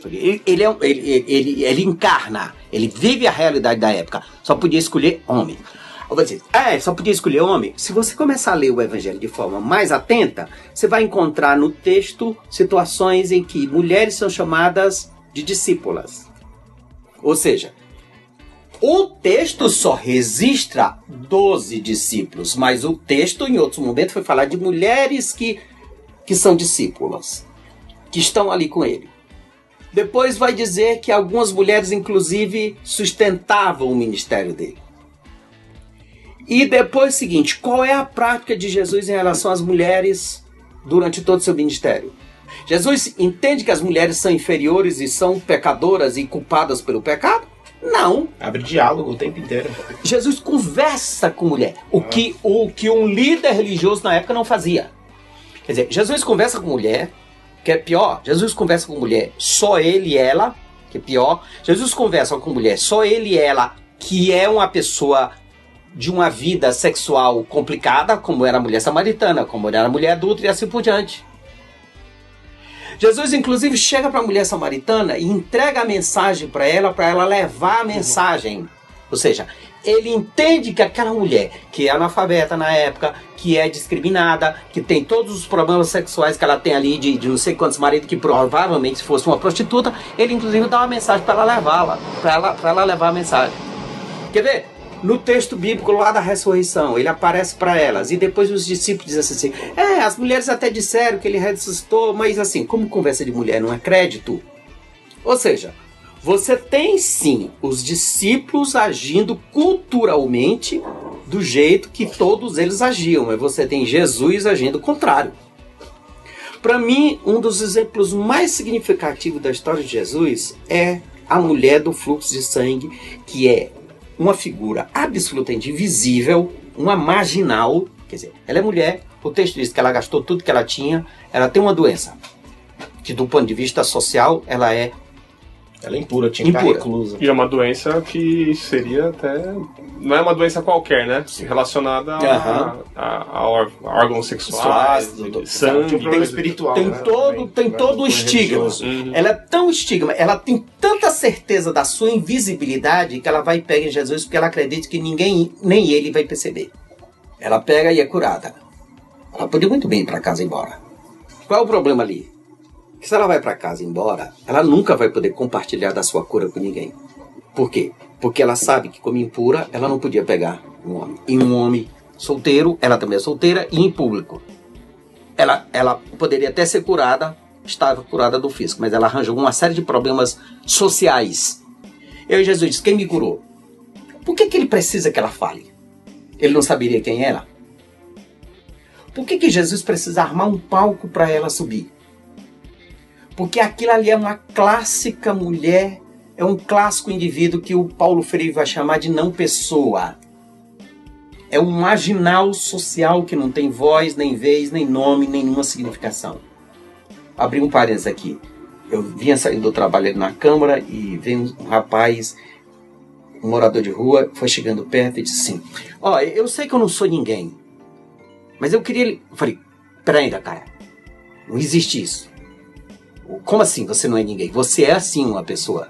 Ele encarna, ele vive a realidade da época. Só podia escolher homem. Eu vou dizer, só podia escolher homem? Se você começar a ler o evangelho de forma mais atenta, você vai encontrar no texto situações em que mulheres são chamadas de discípulas. Ou seja, o texto só registra 12 discípulos, mas o texto, em outros momentos, foi falar de mulheres que são discípulas, que estão ali com ele. Depois vai dizer que algumas mulheres, inclusive, sustentavam o ministério dele. E depois, seguinte, qual é a prática de Jesus em relação às mulheres durante todo o seu ministério? Jesus entende que as mulheres são inferiores e são pecadoras e culpadas pelo pecado? Não. Abre diálogo o tempo inteiro. Jesus conversa com mulher. O que um líder religioso na época não fazia. Quer dizer, Jesus conversa com mulher, que é pior. Jesus conversa com mulher, só ele e ela, que é pior. Jesus conversa com mulher, só ele e ela, que é uma pessoa de uma vida sexual complicada, como era a mulher samaritana, como era a mulher adulta e assim por diante. Jesus, inclusive, chega para a mulher samaritana e entrega a mensagem para ela levar a mensagem. Ou seja, ele entende que aquela mulher, que é analfabeta na época, que é discriminada, que tem todos os problemas sexuais que ela tem ali, de não sei quantos maridos, que provavelmente se fosse uma prostituta, ele, inclusive, dá uma mensagem para ela levá-la, para ela levar a mensagem. Quer ver? No texto bíblico lá da ressurreição, ele aparece para elas, e depois os discípulos dizem assim, as mulheres até disseram que ele ressuscitou, mas assim, como conversa de mulher não é crédito? Ou seja, você tem sim os discípulos agindo culturalmente do jeito que todos eles agiam, mas você tem Jesus agindo o contrário. Para mim, um dos exemplos mais significativos da história de Jesus é a mulher do fluxo de sangue, que é uma figura absolutamente invisível, uma marginal, quer dizer, ela é mulher, o texto diz que ela gastou tudo que ela tinha, ela tem uma doença, que do ponto de vista social, ela é impura, tinha que estar reclusa. E é uma doença que seria até... Não é uma doença qualquer, né? Relacionada a órgãos sexuais, sangue. Tem problema espiritual. Tem todo o estigma. Ela é tão estigma, ela tem tanta certeza da sua invisibilidade que ela vai e pega em Jesus porque ela acredita que ninguém, nem ele, vai perceber. Ela pega e é curada. Ela podia muito bem ir para casa e ir embora. Qual é o problema ali? Que se ela vai para casa e ir embora, ela nunca vai poder compartilhar da sua cura com ninguém. Por quê? Porque ela sabe que como impura, ela não podia pegar um homem. E um homem solteiro, ela também é solteira, e em público. Ela poderia até ser curada, estava curada do físico, mas ela arranjou uma série de problemas sociais. Eu e Jesus disse, quem me curou? Por que ele precisa que ela fale? Ele não saberia quem era? Por que Jesus precisa armar um palco para ela subir? Porque aquilo ali é uma clássica mulher, é um clássico indivíduo que o Paulo Freire vai chamar de não pessoa. É um marginal social que não tem voz, nem vez, nem nome, nenhuma significação. Abri um parênteses aqui. Eu vinha saindo do trabalho na Câmara e veio um rapaz, um morador de rua, foi chegando perto e disse assim, eu sei que eu não sou ninguém, mas eu queria... Eu falei, peraí, cara, não existe isso. Como assim você não é ninguém? Você é assim uma pessoa.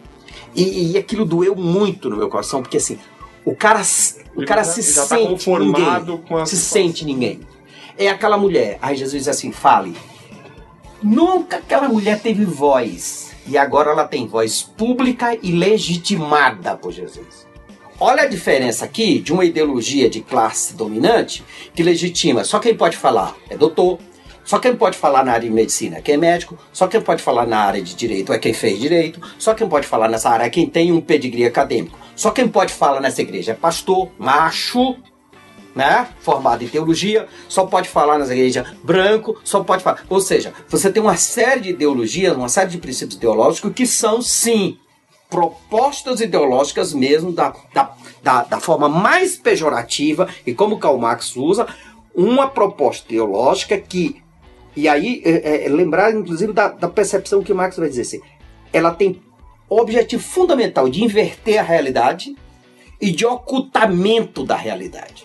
E aquilo doeu muito no meu coração, porque assim, o cara se sente ninguém. Se sente ninguém. É aquela mulher. Aí Jesus diz assim, fale. Nunca aquela mulher teve voz. E agora ela tem voz pública e legitimada por Jesus. Olha a diferença aqui de uma ideologia de classe dominante que legitima. Só quem pode falar é doutor. Só quem pode falar na área de medicina é quem é médico, só quem pode falar na área de direito é quem fez direito, só quem pode falar nessa área é quem tem um pedigree acadêmico, só quem pode falar nessa igreja é pastor, macho, né, formado em teologia, só pode falar nessa igreja branco, só pode falar... Ou seja, você tem uma série de ideologias, uma série de princípios teológicos que são, sim, propostas ideológicas mesmo da forma mais pejorativa, e como Karl Marx usa, uma proposta teológica que... E aí, lembrar, inclusive, da percepção que Marx vai dizer assim, ela tem o objetivo fundamental de inverter a realidade e de ocultamento da realidade.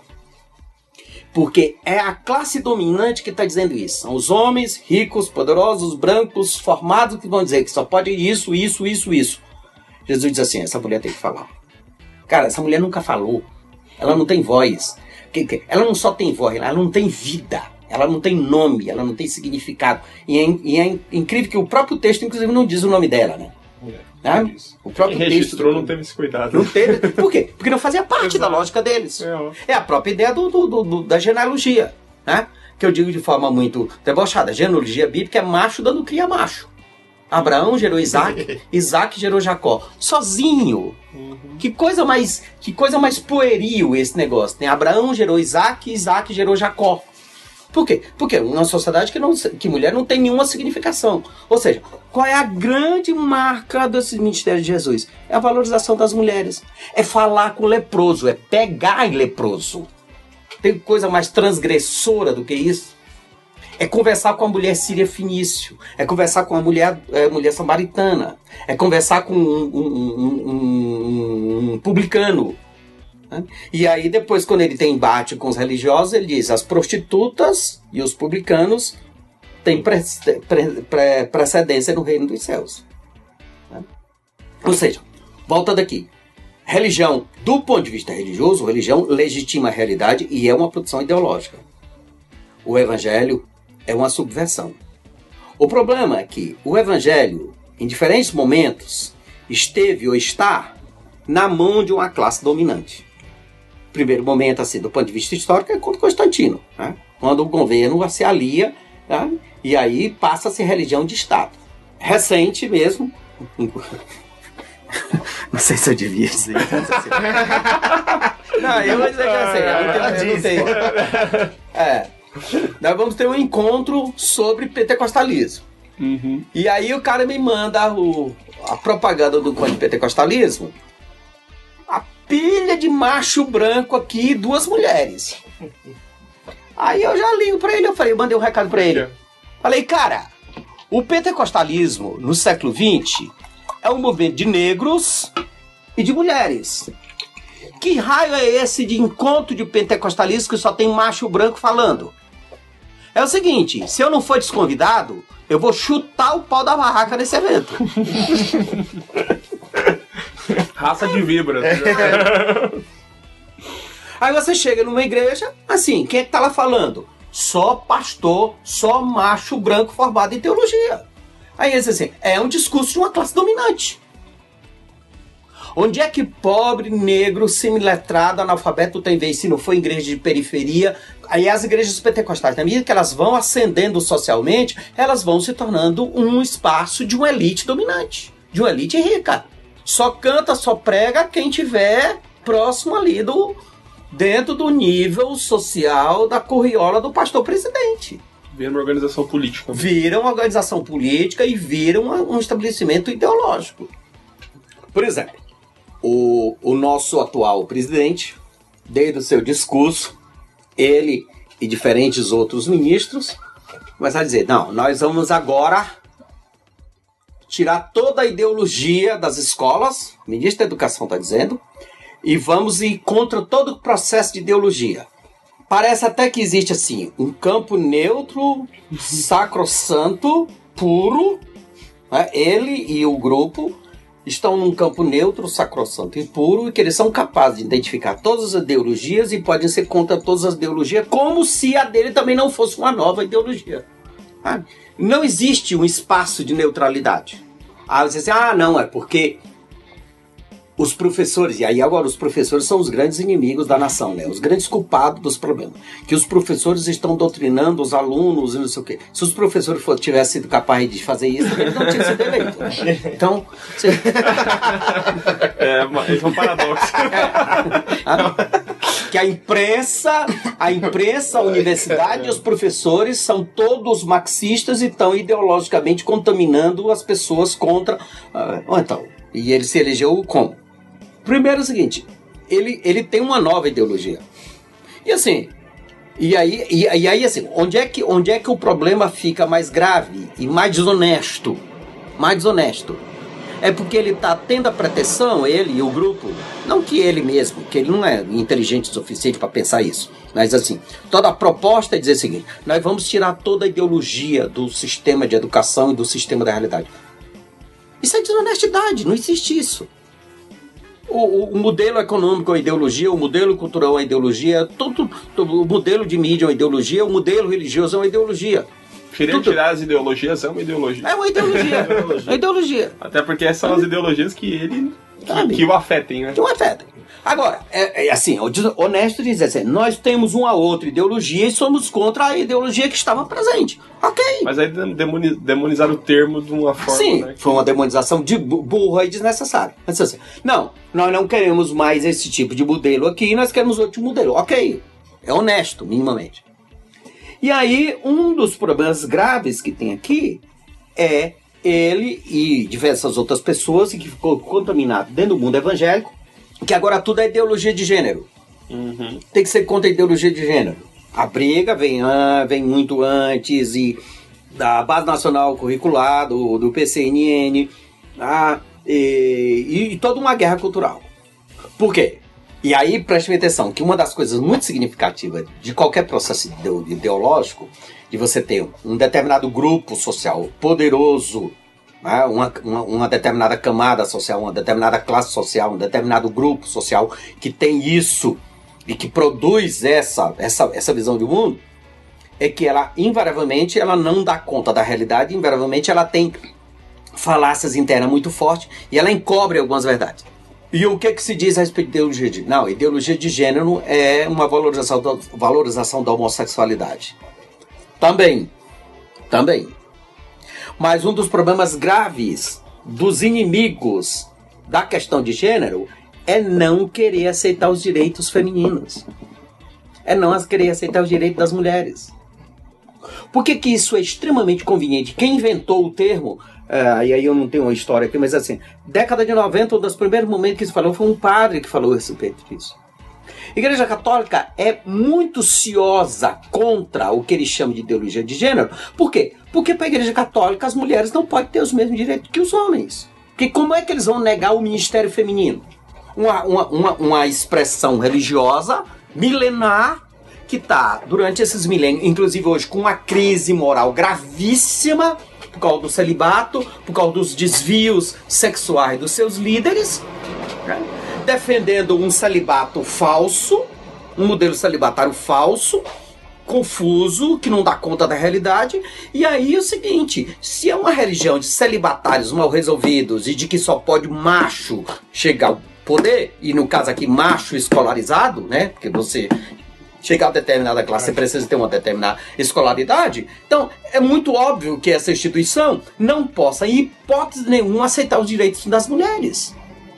Porque é a classe dominante que está dizendo isso. São os homens ricos, poderosos, brancos, formados, que vão dizer que só pode isso. Jesus diz assim, essa mulher tem que falar. Cara, essa mulher nunca falou. Ela não tem voz. Ela não só tem voz, ela não tem vida. Ela não tem nome, ela não tem significado. E é incrível que o próprio texto, inclusive, não diz o nome dela, né? O próprio quem registrou texto, não teve esse cuidado. Não teve. Por quê? Porque não fazia parte da lógica deles. É a própria ideia da genealogia, né? Que eu digo de forma muito debochada. A genealogia bíblica é macho dando cria a macho. Abraão gerou Isaac, Isaac gerou Jacó. Sozinho. Que coisa mais pueril esse negócio. Né? Abraão gerou Isaac, Isaac gerou Jacó. Por quê? Porque uma sociedade que mulher não tem nenhuma significação. Ou seja, qual é a grande marca desse ministério de Jesus? É a valorização das mulheres. É falar com o leproso, é pegar em leproso. Tem coisa mais transgressora do que isso? É conversar com a mulher síria fenício. É conversar com a mulher samaritana. É conversar com um publicano. E aí depois, quando ele tem embate com os religiosos, ele diz, as prostitutas e os publicanos têm precedência no reino dos céus. Ou seja, volta daqui. Religião, do ponto de vista religioso, religião legitima a realidade e é uma produção ideológica. O evangelho é uma subversão. O problema é que o evangelho, em diferentes momentos, esteve ou está na mão de uma classe dominante. Primeiro momento, assim, do ponto de vista histórico, é contra Constantino, né? Quando o governo se alia, né? E aí passa a ser religião de Estado. Recente mesmo, não sei se eu devia dizer. Não, eu vou dizer que eu não sei. Nós vamos ter um encontro sobre pentecostalismo. E aí o cara me manda a propaganda do pentecostalismo. pilha de macho branco aqui, 2 mulheres. Aí eu já ligo pra ele, eu mandei um recado pra ele. Falei, cara, o pentecostalismo no século XX é um movimento de negros e de mulheres. Que raio é esse de encontro de pentecostalismo que só tem macho branco falando? É o seguinte, se eu não for desconvidado, eu vou chutar o pau da barraca nesse evento. Raça de vibra. Aí você chega numa igreja, assim, quem é que tá lá falando? Só pastor, só macho branco formado em teologia. Aí eles dizem assim, é um discurso de uma classe dominante. Onde é que pobre, negro, semiletrado, analfabeto tem vez se não for igreja de periferia? Aí as igrejas pentecostais, na medida que elas vão ascendendo socialmente, elas vão se tornando um espaço de uma elite dominante, de uma elite rica. Só canta, só prega quem tiver próximo ali dentro do nível social da corriola do pastor presidente. Vira uma organização política. Vira uma organização política e vira um estabelecimento ideológico. Por exemplo, o nosso atual presidente, desde o seu discurso, ele e diferentes outros ministros começaram a dizer, não, nós vamos agora tirar toda a ideologia das escolas, o ministro da Educação está dizendo, e vamos ir contra todo o processo de ideologia. Parece até que existe assim, um campo neutro, sacrossanto, puro, né? Ele e o grupo estão num campo neutro, sacrossanto e puro, e que eles são capazes de identificar todas as ideologias e podem ser contra todas as ideologias, como se a dele também não fosse uma nova ideologia. Não existe um espaço de neutralidade. Aí você diz, não, é porque os professores, e aí agora os professores são os grandes inimigos da nação, né? Os grandes culpados dos problemas. Que os professores estão doutrinando os alunos e não sei o quê. Se os professores tivessem sido capazes de fazer isso, eles não tinham sido eleitos. Né? Então... Esse é um paradoxo. Que a imprensa, a universidade e os professores são todos marxistas e estão ideologicamente contaminando as pessoas contra... E ele se elegeu como? Primeiro é o seguinte, ele tem uma nova ideologia. E assim, e aí assim, onde é que o problema fica mais grave e mais desonesto? Mais desonesto. É porque ele está tendo a pretensão, ele e o grupo, não que ele mesmo, que ele não é inteligente o suficiente para pensar isso, mas assim, toda a proposta é dizer o seguinte, nós vamos tirar toda a ideologia do sistema de educação e do sistema da realidade. Isso é desonestidade, não existe isso. O modelo econômico é uma ideologia, o modelo cultural é uma ideologia, o modelo de mídia é uma ideologia, o modelo religioso é uma ideologia. Tirar as ideologias é uma ideologia. É uma ideologia. É uma ideologia. Até porque são as ideologias que ele que o afetem, né? Que o afetem. Agora, assim, honesto dizer assim, nós temos uma outra ideologia e somos contra a ideologia que estava presente. Ok. Mas aí demonizaram o termo de uma forma... Sim, né, foi uma demonização burra e desnecessária. Mas, assim, não, nós não queremos mais esse tipo de modelo aqui, nós queremos outro modelo. Ok, é honesto, minimamente. E aí, um dos problemas graves que tem aqui é ele e diversas outras pessoas que ficou contaminado dentro do mundo evangélico, que agora tudo é ideologia de gênero. Uhum. Tem que ser contra a ideologia de gênero. A briga vem muito antes e da Base Nacional Curricular, do PCNN, e toda uma guerra cultural. Por quê? E aí, preste atenção, que uma das coisas muito significativas de qualquer processo ideológico, de você ter um determinado grupo social poderoso, né, uma determinada camada social, uma determinada classe social, um determinado grupo social que tem isso e que produz essa visão de mundo, é que ela, invariavelmente, ela não dá conta da realidade, invariavelmente ela tem falácias internas muito fortes e ela encobre algumas verdades. E o que se diz a respeito de ideologia de... Não, ideologia de gênero é uma valorização da homossexualidade. Também. Mas um dos problemas graves dos inimigos da questão de gênero é não querer aceitar os direitos femininos. É não querer aceitar os direitos das mulheres. Por que que isso é extremamente conveniente? Quem inventou o termo, e aí eu não tenho uma história aqui, mas assim, década de 90, um dos primeiros momentos que se falou foi um padre que falou a respeito disso. A Igreja Católica é muito ciosa contra o que eles chamam de ideologia de gênero. Por quê? Porque para a Igreja Católica as mulheres não podem ter os mesmos direitos que os homens. Porque como é que eles vão negar o ministério feminino? Uma expressão religiosa milenar que está, durante esses milênios, inclusive hoje, com uma crise moral gravíssima, por causa do celibato, por causa dos desvios sexuais dos seus líderes, né? Defendendo um celibato falso, um modelo celibatário falso, confuso, que não dá conta da realidade. E aí é o seguinte, se é uma religião de celibatários mal resolvidos e de que só pode macho chegar ao poder, e no caso aqui macho escolarizado, né, porque você chegar a determinada classe, você precisa ter uma determinada escolaridade. Então, é muito óbvio que essa instituição não possa, em hipótese nenhuma, aceitar os direitos das mulheres.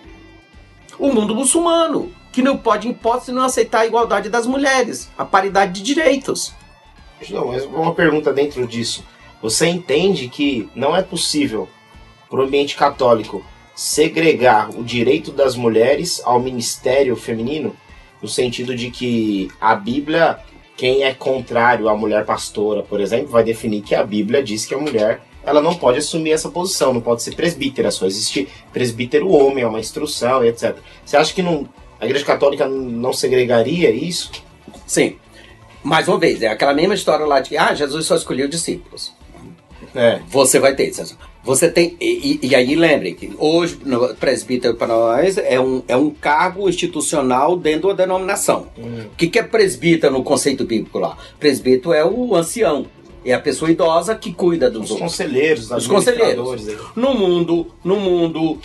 O mundo muçulmano, que não pode, em hipótese, não aceitar a igualdade das mulheres, a paridade de direitos. Não, mas uma pergunta dentro disso. Você entende que não é possível, para o ambiente católico, segregar o direito das mulheres ao ministério feminino? No sentido de que a Bíblia, quem é contrário à mulher pastora, por exemplo, vai definir que a Bíblia diz que a mulher ela não pode assumir essa posição, não pode ser presbítera, só existe presbítero homem, é uma instrução e etc. Você acha que a Igreja Católica não segregaria isso? Sim. Mais uma vez, é aquela mesma história lá de que Jesus só escolheu discípulos. Você vai ter isso. Você tem, e aí lembre que hoje no presbítero para nós é um cargo institucional dentro da denominação. O que é presbítero no conceito bíblico lá? Presbítero é o ancião, é a pessoa idosa que cuida dos outros. Conselheiros, os conselheiros. No mundo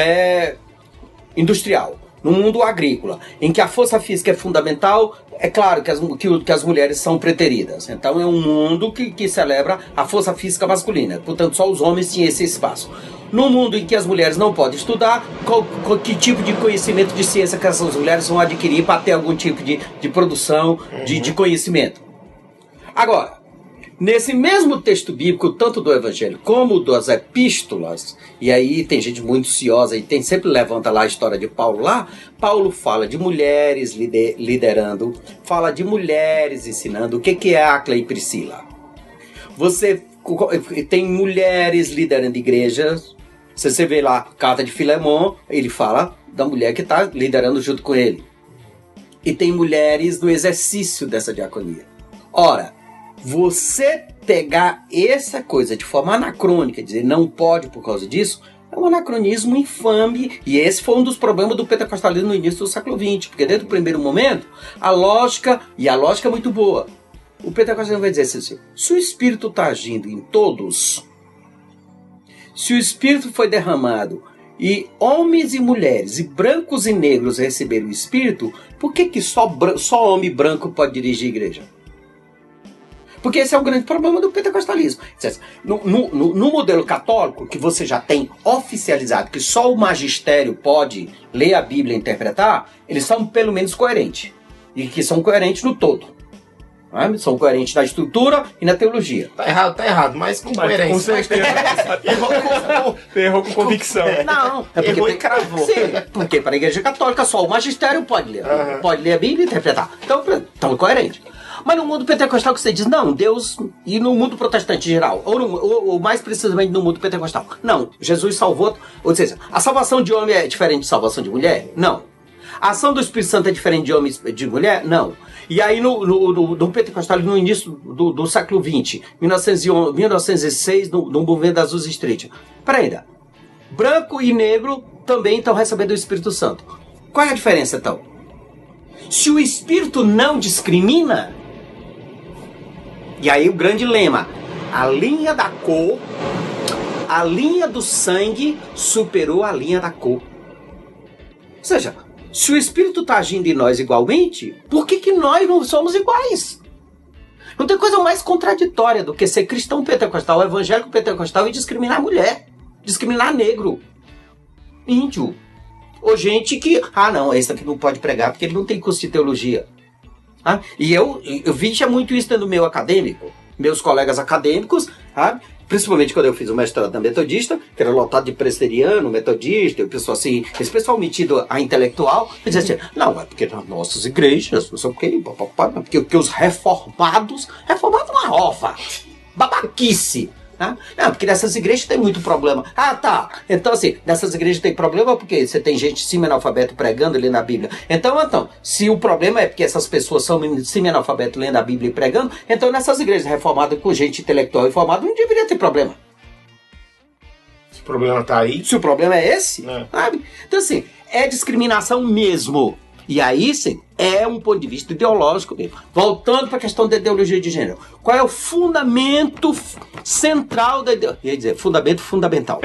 pré-industrial, no mundo agrícola, em que a força física é fundamental, é claro que as mulheres são preteridas. Então é um mundo que celebra a força física masculina. Portanto, só os homens tinham esse espaço. No mundo em que as mulheres não podem estudar, que tipo de conhecimento de ciência que essas mulheres vão adquirir para ter algum tipo de produção de conhecimento? Agora, nesse mesmo texto bíblico, tanto do Evangelho como das epístolas, e aí tem gente muito ciosa e sempre levanta lá a história de Paulo lá, Paulo fala de mulheres liderando, fala de mulheres ensinando. O que é Áquila e Priscila? Você tem mulheres liderando igrejas. Se você vê lá a carta de Filemon, ele fala da mulher que está liderando junto com ele. E tem mulheres no exercício dessa diaconia. Ora, você pegar essa coisa de forma anacrônica, dizer não pode por causa disso, é um anacronismo infame. E esse foi um dos problemas do pentecostalismo no início do século XX, porque desde o primeiro momento, a lógica é muito boa. O pentecostalismo vai dizer assim, se o Espírito está agindo em todos, se o Espírito foi derramado e homens e mulheres, e brancos e negros receberam o Espírito, por que só homem branco pode dirigir a igreja? Porque esse é o grande problema do pentecostalismo. No modelo católico, que você já tem oficializado que só o magistério pode ler a Bíblia e interpretar, eles são pelo menos coerentes. E que são coerentes no todo. Né? São coerentes na estrutura e na teologia. Tá errado, mas com coerência. Com certeza. Errou com convicção. Não, é porque errou e cravou. Sim, porque para a Igreja Católica só o magistério pode ler. Pode ler a Bíblia e interpretar. Então é coerente. Mas no mundo pentecostal que você diz, não, Deus, e no mundo protestante em geral, ou mais precisamente no mundo pentecostal, não, Jesus salvou, ou seja, a salvação de homem é diferente de salvação de mulher? Não. A ação do Espírito Santo é diferente de homem e de mulher? Não. E aí no pentecostal, no início do século XX, 1906, no movimento das Azusa Street, peraí, branco e negro também estão recebendo o Espírito Santo. Qual é a diferença então? Se o Espírito não discrimina, e aí o grande lema, a linha da cor, a linha do sangue superou a linha da cor. Ou seja, se o Espírito está agindo em nós igualmente, por que nós não somos iguais? Não tem coisa mais contraditória do que ser cristão pentecostal, evangélico pentecostal e discriminar mulher, discriminar negro, índio, ou gente que, não, esse aqui não pode pregar porque ele não tem curso de teologia. E eu vi já muito isso dentro do meio acadêmico. meus colegas acadêmicos, sabe? Principalmente quando eu fiz o mestrado na Metodista, que era lotado de presbiteriano, metodista, o pessoal assim, esse pessoal metido a intelectual, dizia assim, não, é porque nas nossas igrejas, não sei o quê, porque os reformados é uma ova, babaquice. Né? Não, porque nessas igrejas tem muito problema. Ah, tá. Então, assim, nessas igrejas tem problema porque você tem gente semi-analfabeto pregando e lendo a Bíblia. Então, se o problema é porque essas pessoas são semi-analfabeto lendo a Bíblia e pregando, então nessas igrejas reformadas com gente intelectual e formada não deveria ter problema. Se o problema tá aí. Se o problema é esse, sabe? Então, assim, é discriminação mesmo. E aí, sim, é um ponto de vista ideológico mesmo. Voltando para a questão da ideologia de gênero. Qual é o fundamento central da ideologia? Ia dizer, fundamental.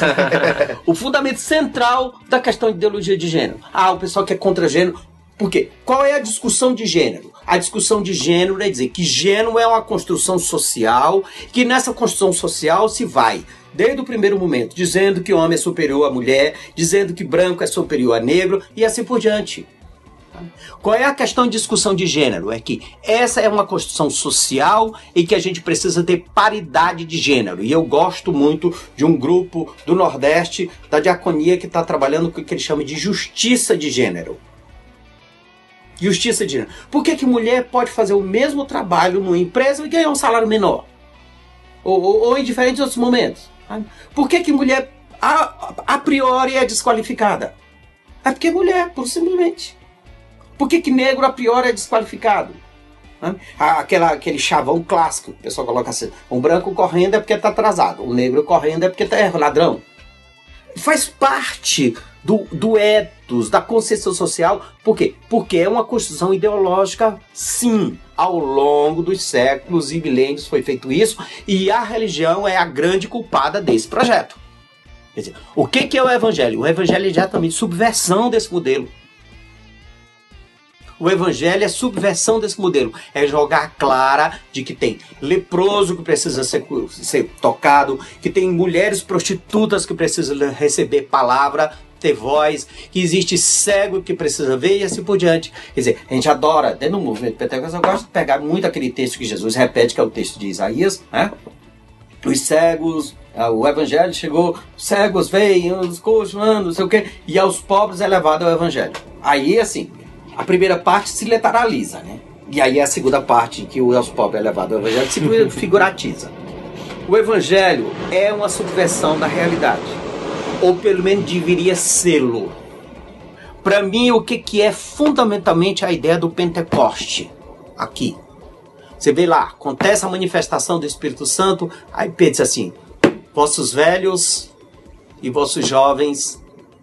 O fundamento central da questão de ideologia de gênero. Ah, o pessoal que é contra gênero. Por quê? Qual é a discussão de gênero? A discussão de gênero é dizer que gênero é uma construção social, que nessa construção social se vai desde o primeiro momento, dizendo que o homem é superior à mulher, dizendo que branco é superior a negro, e assim por diante. Qual é a questão de discussão de gênero? É que essa é uma construção social e que a gente precisa ter paridade de gênero. E eu gosto muito de um grupo do Nordeste, da diaconia, que está trabalhando com o que ele chama de justiça de gênero. Justiça de gênero. Por que mulher pode fazer o mesmo trabalho numa empresa e ganhar um salário menor? Ou em diferentes outros momentos? Por que mulher, a priori, é desqualificada? É porque é mulher, por simplesmente. Por que negro a priori é desqualificado? Aquele chavão clássico, o pessoal coloca assim, um branco correndo é porque está atrasado, um negro correndo é porque é ladrão. Faz parte do ethos, da consciência social. Por quê? Porque é uma construção ideológica, sim. Ao longo dos séculos e milênios foi feito isso, e a religião é a grande culpada desse projeto. Quer dizer, o que é o evangelho? O evangelho é exatamente subversão desse modelo. O evangelho é subversão desse modelo. É jogar clara de que tem leproso que precisa ser tocado, que tem mulheres prostitutas que precisam receber palavra, ter voz, que existe cego que precisa ver e assim por diante. Quer dizer, a gente adora, dentro do movimento pentecostal, eu gosto de pegar muito aquele texto que Jesus repete, que é o texto de Isaías, né? Os cegos, o evangelho chegou, os cegos veem, os coxos, não sei o quê, e aos pobres é levado ao evangelho. Aí, assim, a primeira parte se literaliza, né? E aí a segunda parte, que aos pobres é levado ao evangelho, se figuratiza. O evangelho é uma subversão da realidade. Ou pelo menos deveria sê-lo. Para mim, o que é fundamentalmente a ideia do Pentecoste? Aqui. Você vê lá, acontece a manifestação do Espírito Santo, aí Pedro diz assim, vossos velhos e vossos jovens,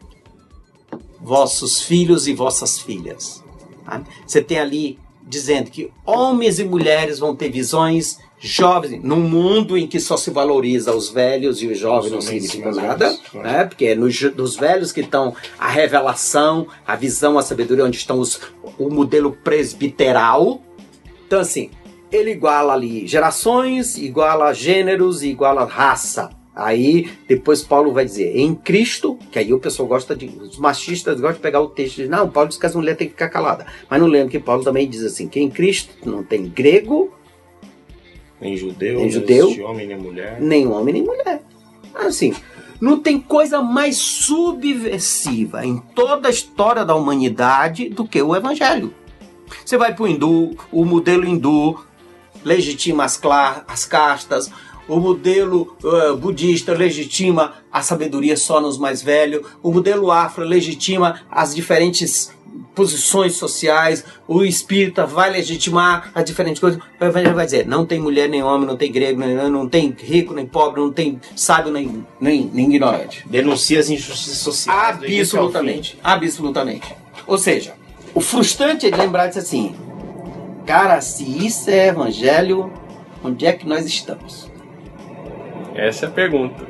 vossos filhos e vossas filhas. Você tem ali dizendo que homens e mulheres vão ter visões, jovens, num mundo em que só se valoriza os velhos e os jovens não significa nada, né? Porque é nos velhos que estão a revelação, a visão, a sabedoria, onde estão o modelo presbiteral. Então, assim, ele iguala ali gerações, iguala gêneros e iguala raça. Aí, depois Paulo vai dizer, em Cristo, que aí o pessoal gosta de, os machistas gostam de pegar o texto e dizer, não, Paulo diz que as mulheres têm que ficar caladas. Mas não lembro que Paulo também diz assim, que em Cristo não tem grego, nem judeu, nem homem nem mulher. Nem homem nem mulher. Assim, não tem coisa mais subversiva em toda a história da humanidade do que o evangelho. Você vai para o hindu, o modelo hindu legitima as castas, o modelo budista legitima a sabedoria só nos mais velhos, o modelo afro legitima as diferentes posições sociais, o espírita vai legitimar as diferentes coisas. O evangelho vai dizer, não tem mulher nem homem, não tem grego, não tem rico nem pobre, não tem sábio nem ignorante. Denuncia as injustiças sociais. Absolutamente. Ou seja, o frustrante é de lembrar disso assim, cara, se isso é evangelho, onde é que nós estamos? Essa é a pergunta.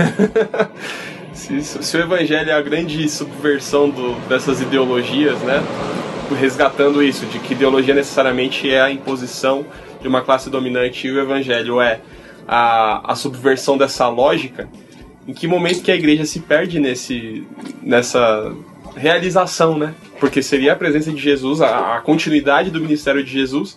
Se o evangelho é a grande subversão dessas ideologias, né? Resgatando isso, de que ideologia necessariamente é a imposição de uma classe dominante e o evangelho é a subversão dessa lógica, em que momento que a igreja se perde nessa realização, né? Porque seria a presença de Jesus, a continuidade do ministério de Jesus,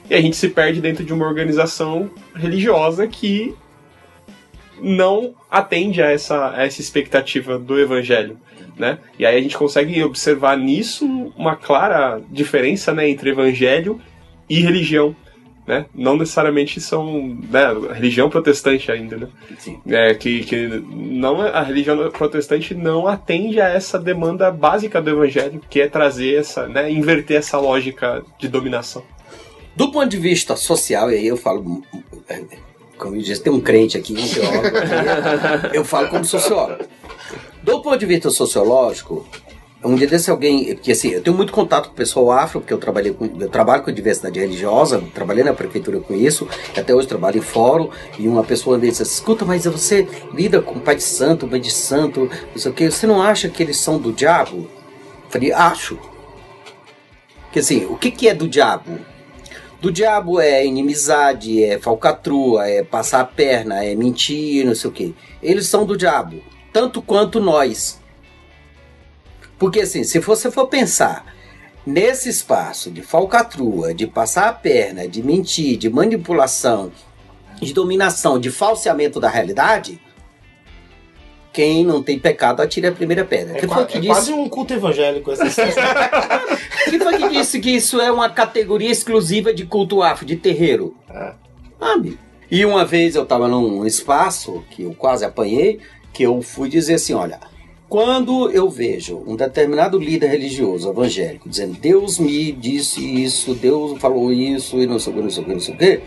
e a gente se perde dentro de uma organização religiosa que não atende a essa expectativa do evangelho, né? E aí a gente consegue observar nisso uma clara diferença, né, entre evangelho e religião, né? Não necessariamente são, né, religião protestante ainda, né? Sim. Que não, a religião protestante não atende a essa demanda básica do evangelho, que é trazer essa, né, inverter essa lógica de dominação. Do ponto de vista social, e aí eu falo, como eu disse, tem um crente aqui, um teólogo aqui, eu falo como sociólogo. Do ponto de vista sociológico, um dia desse alguém, porque assim, eu tenho muito contato com o pessoal afro, porque eu trabalho com diversidade religiosa, trabalhei na prefeitura com isso, até hoje trabalho em fórum, e uma pessoa me disse, escuta, mas você lida com pai de santo, mãe de santo, não sei o que, você não acha que eles são do diabo? Eu falei, acho. Porque assim, o que é do diabo? Do diabo é inimizade, é falcatrua, é passar a perna, é mentir, não sei o que. Eles são do diabo, tanto quanto nós. Porque assim, se você for pensar nesse espaço de falcatrua, de passar a perna, de mentir, de manipulação, de dominação, de falseamento da realidade, quem não tem pecado atire a primeira pedra. Quase um culto evangélico essa situação. Quem foi que disse que isso é uma categoria exclusiva de culto afro, de terreiro? Sabe? E uma vez eu estava num espaço que eu quase apanhei, que eu fui dizer assim, olha, quando eu vejo um determinado líder religioso evangélico dizendo Deus me disse isso, Deus falou isso e não sei o que, não sei o que, não sei o que,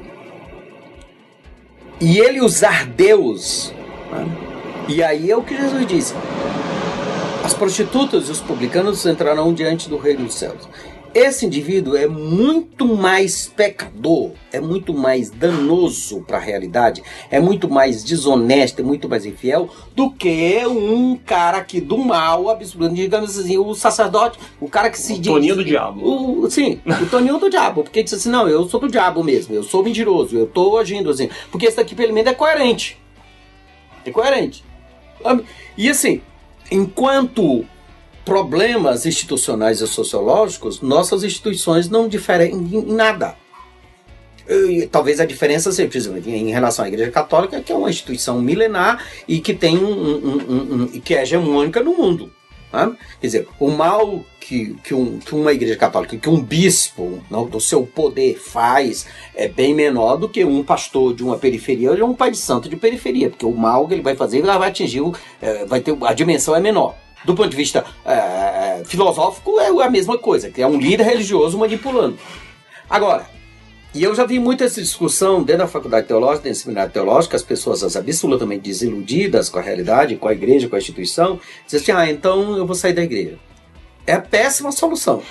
e ele usar Deus, né? E aí é o que Jesus disse, as prostitutas e os publicanos entrarão diante do reino dos céus. Esse indivíduo é muito mais pecador, é muito mais danoso para a realidade, é muito mais desonesto, é muito mais infiel do que um cara aqui do mal, absoluto, digamos assim, o sacerdote, o cara que se diz... O Toninho do diabo. Sim, o Toninho do diabo, porque diz assim, não, eu sou do diabo mesmo, eu sou mentiroso, eu estou agindo assim, porque esse daqui pelo menos é coerente. É coerente. E assim, enquanto problemas institucionais e sociológicos, nossas instituições não diferem em nada. E, talvez a diferença seja, por exemplo, em relação à Igreja Católica, que é uma instituição milenar e que tem que é hegemônica no mundo. Tá? Quer dizer, o mal que uma Igreja Católica, que um bispo do seu poder faz é bem menor do que um pastor de uma periferia ou um pai de santo de periferia, porque o mal que ele vai fazer vai atingir, a dimensão é menor. Do ponto de vista filosófico, é a mesma coisa, que é um líder religioso manipulando. Agora, e eu já vi muita essa discussão dentro da faculdade teológica, dentro do seminário teológico, as pessoas absolutamente desiludidas com a realidade, com a igreja, com a instituição, dizem assim, então eu vou sair da igreja. É a péssima solução.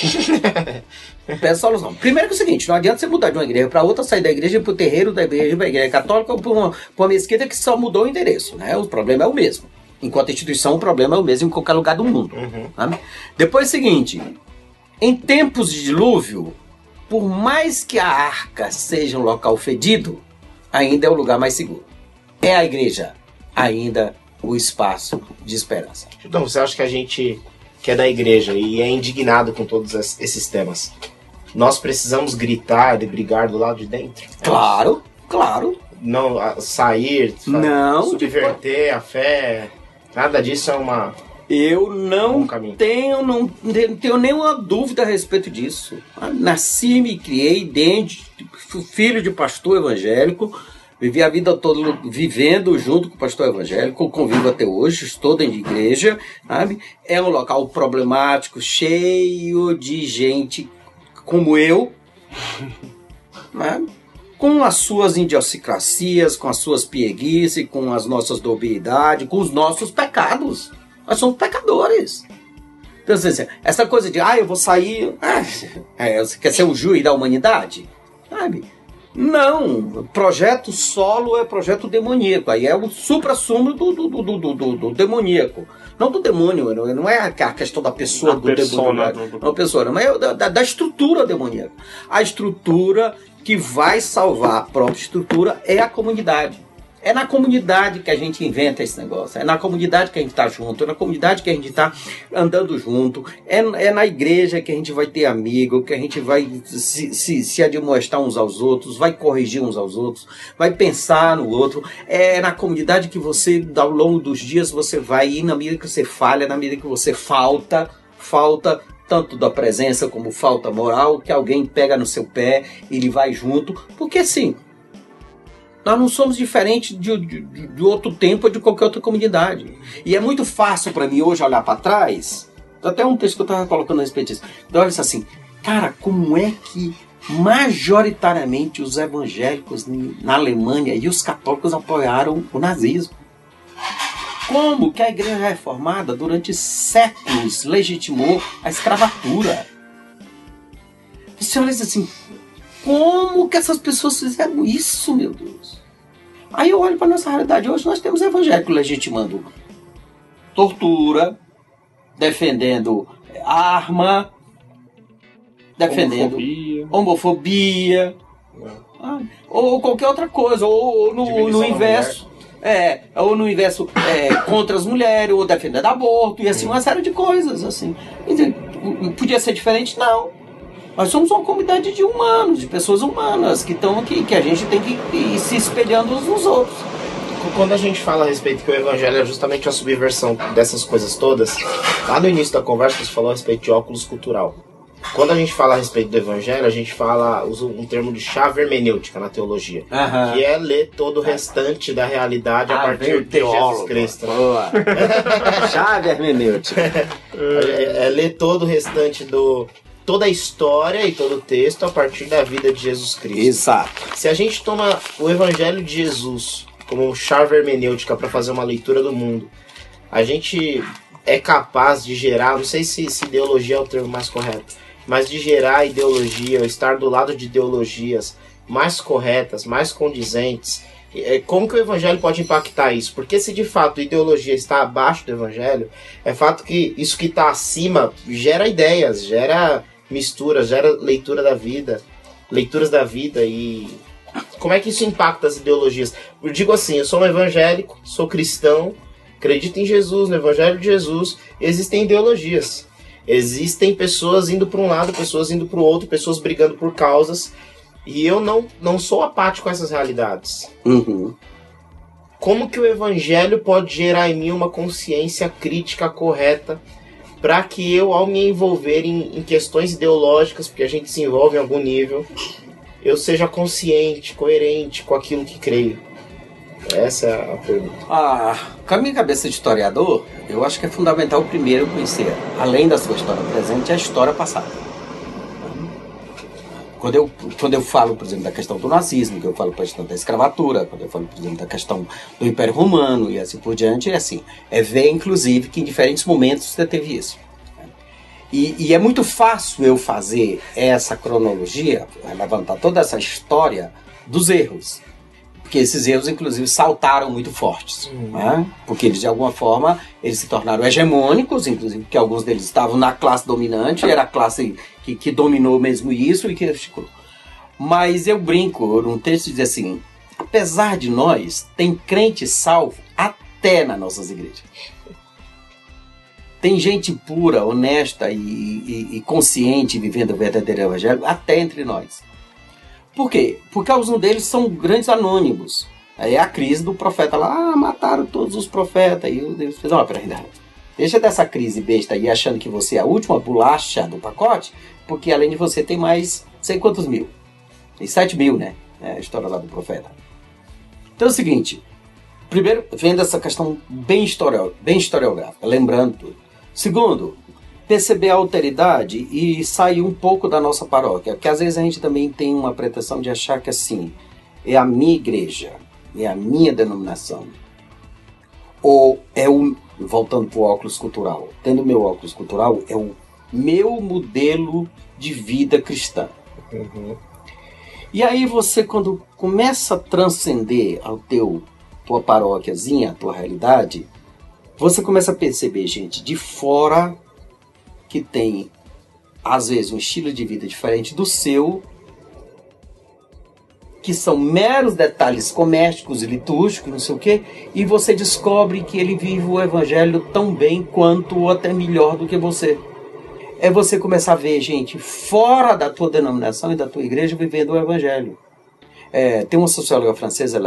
Péssima solução. Primeiro que é o seguinte, não adianta você mudar de uma igreja para outra, sair da igreja para o terreiro da igreja, para a igreja católica ou para uma mesquita que só mudou o endereço, né? O problema é o mesmo. Enquanto instituição, o problema é o mesmo em qualquer lugar do mundo. Tá? Depois é o seguinte, em tempos de dilúvio, por mais que a arca seja um local fedido, ainda é o lugar mais seguro. É a igreja ainda o espaço de esperança. Então, você acha que a gente que é da igreja e é indignado com todos esses temas, nós precisamos gritar e brigar do lado de dentro? Claro, claro. Não sair, subverter a fé, nada disso é uma... Eu não tenho nenhuma dúvida a respeito disso. Nasci, me criei filho de pastor evangélico, vivi a vida toda vivendo junto com o pastor evangélico, convivo até hoje, estou dentro de igreja, sabe? É um local problemático, cheio de gente como eu, né? Com as suas idiosincrasias, com as suas pieguices, com as nossas dubiedades, com os nossos pecados. Nós somos pecadores. Então, assim, essa coisa de, eu vou sair... você quer ser o juiz da humanidade? Sabe? Não. Projeto solo é projeto demoníaco. Aí é o supra-sumo do demoníaco. Não do demônio, não é a questão da pessoa, do demônio. Não, pessoa, mas é da estrutura demoníaca. A estrutura que vai salvar a própria estrutura é a comunidade. É na comunidade que a gente inventa esse negócio. É na comunidade que a gente está junto. É na comunidade que a gente está andando junto. É na igreja que a gente vai ter amigo, que a gente vai se admoestar uns aos outros, vai corrigir uns aos outros, vai pensar no outro. É na comunidade que você, ao longo dos dias, você vai ir na medida que você falha, na medida que você falta tanto da presença como falta moral, que alguém pega no seu pé e ele vai junto. Porque assim, nós não somos diferentes de outro tempo ou de qualquer outra comunidade. E é muito fácil para mim hoje olhar para trás. Até um texto que eu estava colocando a respeito disso. Então olha assim, cara, como é que majoritariamente os evangélicos na Alemanha e os católicos apoiaram o nazismo? Como que a igreja reformada durante séculos legitimou a escravatura? Você olha assim, como que essas pessoas fizeram isso, meu Deus? Aí eu olho para a nossa realidade. Hoje nós temos evangélico legitimando tortura, defendendo arma, defendendo homofobia ou qualquer outra coisa, ou no inverso. Ou no inverso contra as mulheres, ou defendendo aborto, e assim, uma série de coisas. Assim. Podia ser diferente? Não. Nós somos uma comunidade de humanos, de pessoas humanas que estão aqui, que a gente tem que ir se espelhando uns nos outros. Quando a gente fala a respeito que o evangelho é justamente a subversão dessas coisas todas, lá no início da conversa você falou a respeito de óculos cultural. Quando a gente fala a respeito do evangelho, a gente usa um termo de chave hermenêutica na teologia, que é ler todo o restante da realidade a partir de Jesus Cristo. Chave hermenêutica. É ler todo o restante toda a história e todo o texto a partir da vida de Jesus Cristo. Exato. Se a gente toma o evangelho de Jesus como chave hermenêutica para fazer uma leitura do mundo, a gente é capaz de gerar, não sei se ideologia é o termo mais correto, mas de gerar ideologia, ou estar do lado de ideologias mais corretas, mais condizentes. Como que o evangelho pode impactar isso? Porque se de fato a ideologia está abaixo do evangelho, é fato que isso que está acima gera ideias, gera misturas, gera leituras da vida, e como é que isso impacta as ideologias? Eu digo assim, eu sou um evangélico, sou cristão, acredito em Jesus, no evangelho de Jesus, existem ideologias. Existem pessoas indo para um lado, pessoas indo para o outro, pessoas brigando por causas, e eu não sou apático com essas realidades. Uhum. Como que o evangelho pode gerar em mim uma consciência crítica correta para que eu, ao me envolver em questões ideológicas, porque a gente se envolve em algum nível, eu seja consciente, coerente com aquilo que creio? Essa é a pergunta. Com a minha cabeça de historiador, eu acho que é fundamental primeiro conhecer, além da sua história presente, a história passada. Quando eu falo, por exemplo, da questão do nazismo, que eu falo, por exemplo, da escravatura, quando eu falo, por exemplo, da questão do Império Romano e assim por diante, é assim, ver, inclusive, que em diferentes momentos você teve isso. E é muito fácil eu fazer essa cronologia, levantar toda essa história dos erros. Porque esses erros, inclusive, saltaram muito fortes. Né? Porque eles, de alguma forma, eles se tornaram hegemônicos, inclusive porque alguns deles estavam na classe dominante, era a classe que dominou mesmo isso e que articulou. Mas eu brinco num texto diz assim, apesar de nós, tem crente salvo até nas nossas igrejas. Tem gente pura, honesta e consciente vivendo o verdadeiro evangelho até entre nós. Por quê? Porque alguns deles são grandes anônimos. Aí é a crise do profeta lá, mataram todos os profetas. E Deus fez, peraí, deixa dessa crise besta aí, achando que você é a última bolacha do pacote, porque além de você tem mais, sei quantos mil. Tem 7 mil, né? É a história lá do profeta. Então é o seguinte, primeiro, vendo essa questão bem historiográfica, lembrando tudo. Segundo, perceber a alteridade e sair um pouco da nossa paróquia. Porque às vezes a gente também tem uma pretensão de achar que assim, é a minha igreja, é a minha denominação. Ou é voltando para o óculos cultural, tendo o meu óculos cultural, é o meu modelo de vida cristã. Uhum. E aí você, quando começa a transcender a tua paróquiazinha, a tua realidade, você começa a perceber gente de fora que tem, às vezes, um estilo de vida diferente do seu, que são meros detalhes comércios e litúrgicos, não sei o quê, e você descobre que ele vive o evangelho tão bem quanto ou até melhor do que você. É você começar a ver gente fora da tua denominação e da tua igreja vivendo o evangelho. Tem uma socióloga francesa,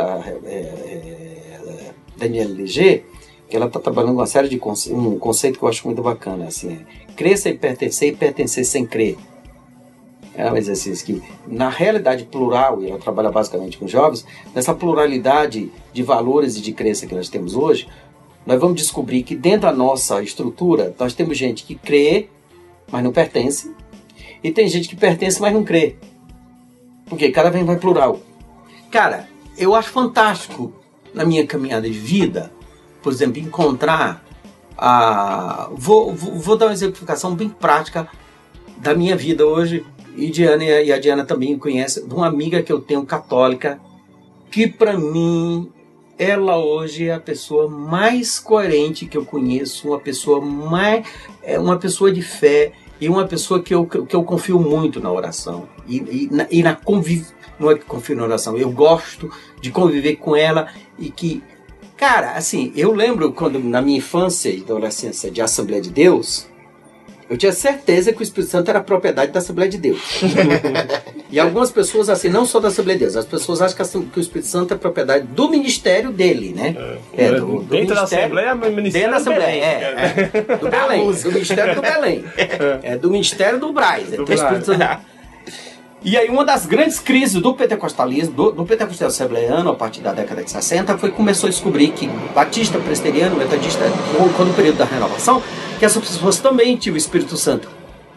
Danielle Léger, que ela está trabalhando uma série de um conceito que eu acho muito bacana, assim, crer sem pertencer e pertencer sem crer. É um exercício que, na realidade plural, e ela trabalha basicamente com jovens, nessa pluralidade de valores e de crença que nós temos hoje, nós vamos descobrir que dentro da nossa estrutura, nós temos gente que crê, mas não pertence, e tem gente que pertence, mas não crê. Porque cada vez mais plural. Cara, eu acho fantástico, na minha caminhada de vida, por exemplo, encontrar vou dar uma exemplificação bem prática da minha vida hoje, e a Diana também conhece, de uma amiga que eu tenho católica, que para mim, ela hoje é a pessoa mais coerente que eu conheço, uma pessoa de fé, e uma pessoa que eu confio muito na oração, e na convivência. Não é que confio na oração, eu gosto de conviver com ela, e que, cara, assim, eu lembro quando na minha infância e adolescência de Assembleia de Deus, eu tinha certeza que o Espírito Santo era propriedade da Assembleia de Deus. E algumas pessoas, assim, não só da Assembleia de Deus, as pessoas acham que o Espírito Santo é propriedade do ministério dele, né? Do dentro da Assembleia, dentro da Assembleia, do Belém, do ministério do Belém. Do ministério do Braz, do Espírito Santo. E aí uma das grandes crises do pentecostalismo, do pentecostalismo assembleiano, a partir da década de 60, foi que começou a descobrir que batista, presbiteriano, metodista, quando o período da renovação, que essas pessoas também tinham o Espírito Santo.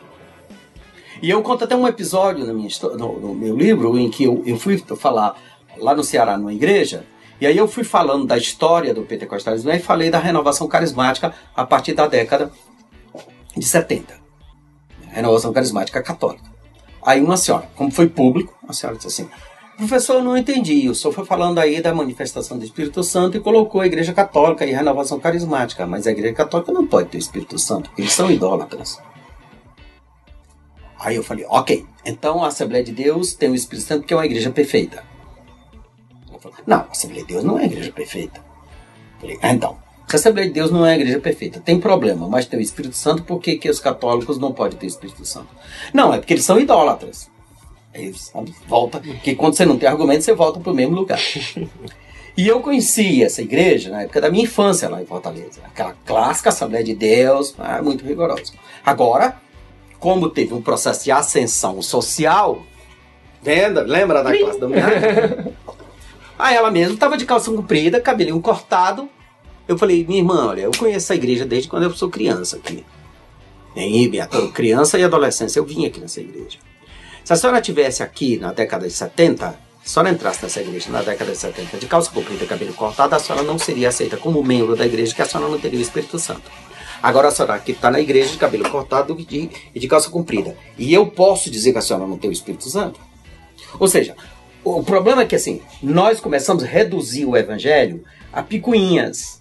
E eu conto até um episódio no meu livro, em que eu fui falar lá no Ceará, numa igreja, e aí eu fui falando da história do pentecostalismo, e falei da renovação carismática a partir da década de 70. Renovação carismática católica. Aí uma senhora, como foi público, a senhora disse assim: professor, eu não entendi, o senhor foi falando aí da manifestação do Espírito Santo e colocou a Igreja Católica e renovação carismática, mas a Igreja Católica não pode ter o Espírito Santo, porque eles são idólatras. Aí eu falei, ok, então a Assembleia de Deus tem o Espírito Santo porque é uma igreja perfeita. Ela falou, não, a Assembleia de Deus não é uma igreja perfeita. Eu falei, então, se a Assembleia de Deus não é uma igreja perfeita, tem problema, mas tem o Espírito Santo, por que os católicos não podem ter o Espírito Santo? Não, é porque eles são idólatras. Aí volta, porque quando você não tem argumento, você volta para o mesmo lugar. E eu conheci essa igreja na época da minha infância lá em Fortaleza. Aquela clássica Assembleia de Deus, muito rigorosa. Agora, como teve um processo de ascensão social, lembra da classe dominante? Aí ela mesma estava de calça comprida, cabelinho cortado. Eu falei, minha irmã, olha, eu conheço essa igreja desde quando eu sou criança aqui. Criança e adolescência, eu vim aqui nessa igreja. Se a senhora estivesse aqui na década de 70, se a senhora entrasse nessa igreja na década de 70 de calça comprida e cabelo cortado, a senhora não seria aceita como membro da igreja, que a senhora não teria o Espírito Santo. Agora a senhora aqui está na igreja de cabelo cortado e de calça comprida. E eu posso dizer que a senhora não tem o Espírito Santo? Ou seja, o problema é que assim, nós começamos a reduzir o evangelho a picuinhas,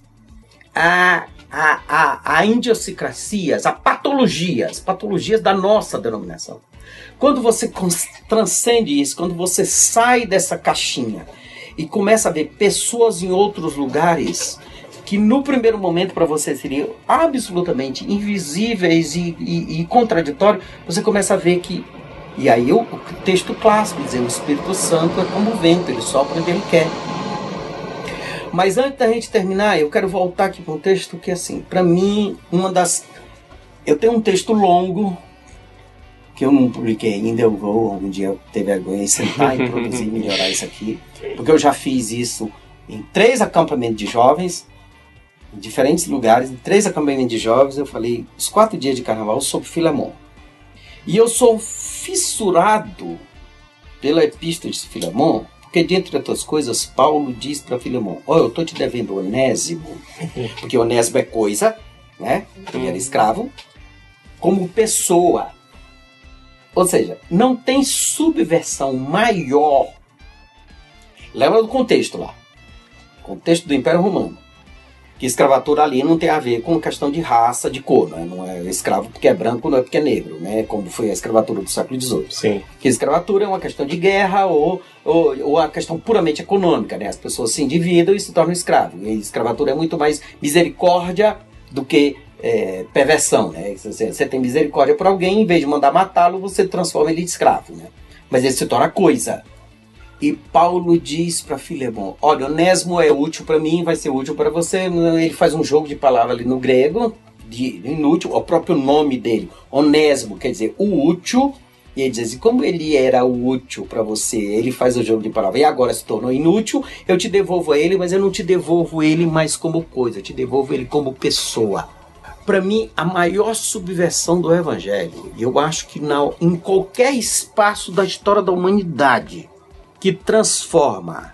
a idiosincrasias, a patologias da nossa denominação. Quando você transcende isso, quando você sai dessa caixinha e começa a ver pessoas em outros lugares que no primeiro momento para você seriam absolutamente invisíveis e contraditórios, você começa a ver que... E aí o texto clássico diz, o Espírito Santo é como o vento, ele sopra onde ele quer. Mas antes da gente terminar, eu quero voltar aqui para um texto que, assim, para mim, eu tenho um texto longo, que eu não publiquei ainda, eu vou algum dia ter vergonha de sentar e produzir e melhorar isso aqui, porque eu já fiz isso em 3 acampamentos de jovens, em diferentes lugares, em 3 acampamentos de jovens, eu falei os 4 dias de carnaval sobre Filemon. E eu sou fissurado pela epístola de Filemon, porque, dentre outras coisas, Paulo diz para Filemon, eu estou te devendo Onésimo, porque Onésimo é coisa, né? Ele era escravo, como pessoa. Ou seja, não tem subversão maior. Lembra do contexto lá. Contexto do Império Romano. Que escravatura ali não tem a ver com questão de raça, de cor, né? Não é escravo porque é branco, não é porque é negro, né? Como foi a escravatura do século XVIII. Sim. Que escravatura é uma questão de guerra ou a questão puramente econômica, né? As pessoas se endividam e se tornam escravos. E a escravatura é muito mais misericórdia do que perversão, né? Você tem misericórdia por alguém, em vez de mandar matá-lo, você transforma ele em escravo, né? Mas ele se torna coisa. E Paulo diz para Filemon, olha, Onésimo é útil para mim, vai ser útil para você. Ele faz um jogo de palavras ali no grego, de inútil, o próprio nome dele, Onésimo, quer dizer, o útil. E ele diz assim, como ele era útil para você, ele faz o jogo de palavras, e agora se tornou inútil, eu te devolvo a ele, mas eu não te devolvo ele mais como coisa, eu te devolvo ele como pessoa. Para mim, a maior subversão do Evangelho, eu acho que em qualquer espaço da história da humanidade, que transforma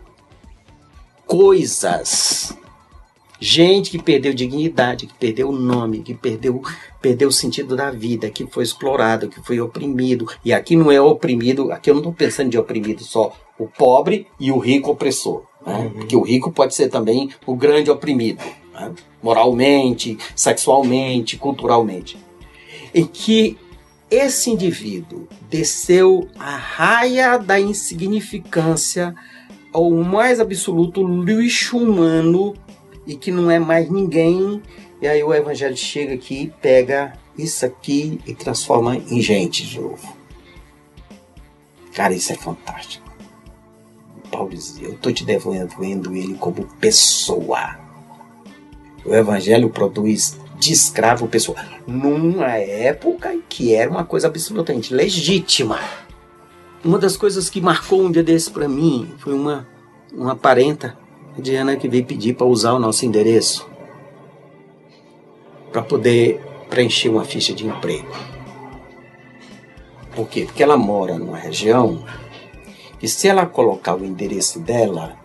coisas, gente que perdeu dignidade, que perdeu o nome, que perdeu o sentido da vida, que foi explorado, que foi oprimido. E aqui não é oprimido, aqui eu não estou pensando de oprimido só o pobre e o rico opressor, né? Porque o rico pode ser também o grande oprimido, né? Moralmente, sexualmente, culturalmente. E que esse indivíduo desceu a raia da insignificância ao mais absoluto lixo humano e que não é mais ninguém. E aí o Evangelho chega aqui, pega isso aqui e transforma em gente de novo. Cara, isso é fantástico. Paulo dizia, eu estou te devolvendo ele como pessoa. O Evangelho produz de escravo pessoa, numa época que era uma coisa absolutamente legítima. Uma das coisas que marcou um dia desse para mim foi uma parenta de Ana que veio pedir para usar o nosso endereço para poder preencher uma ficha de emprego. Por quê? Porque ela mora numa região que se ela colocar o endereço dela,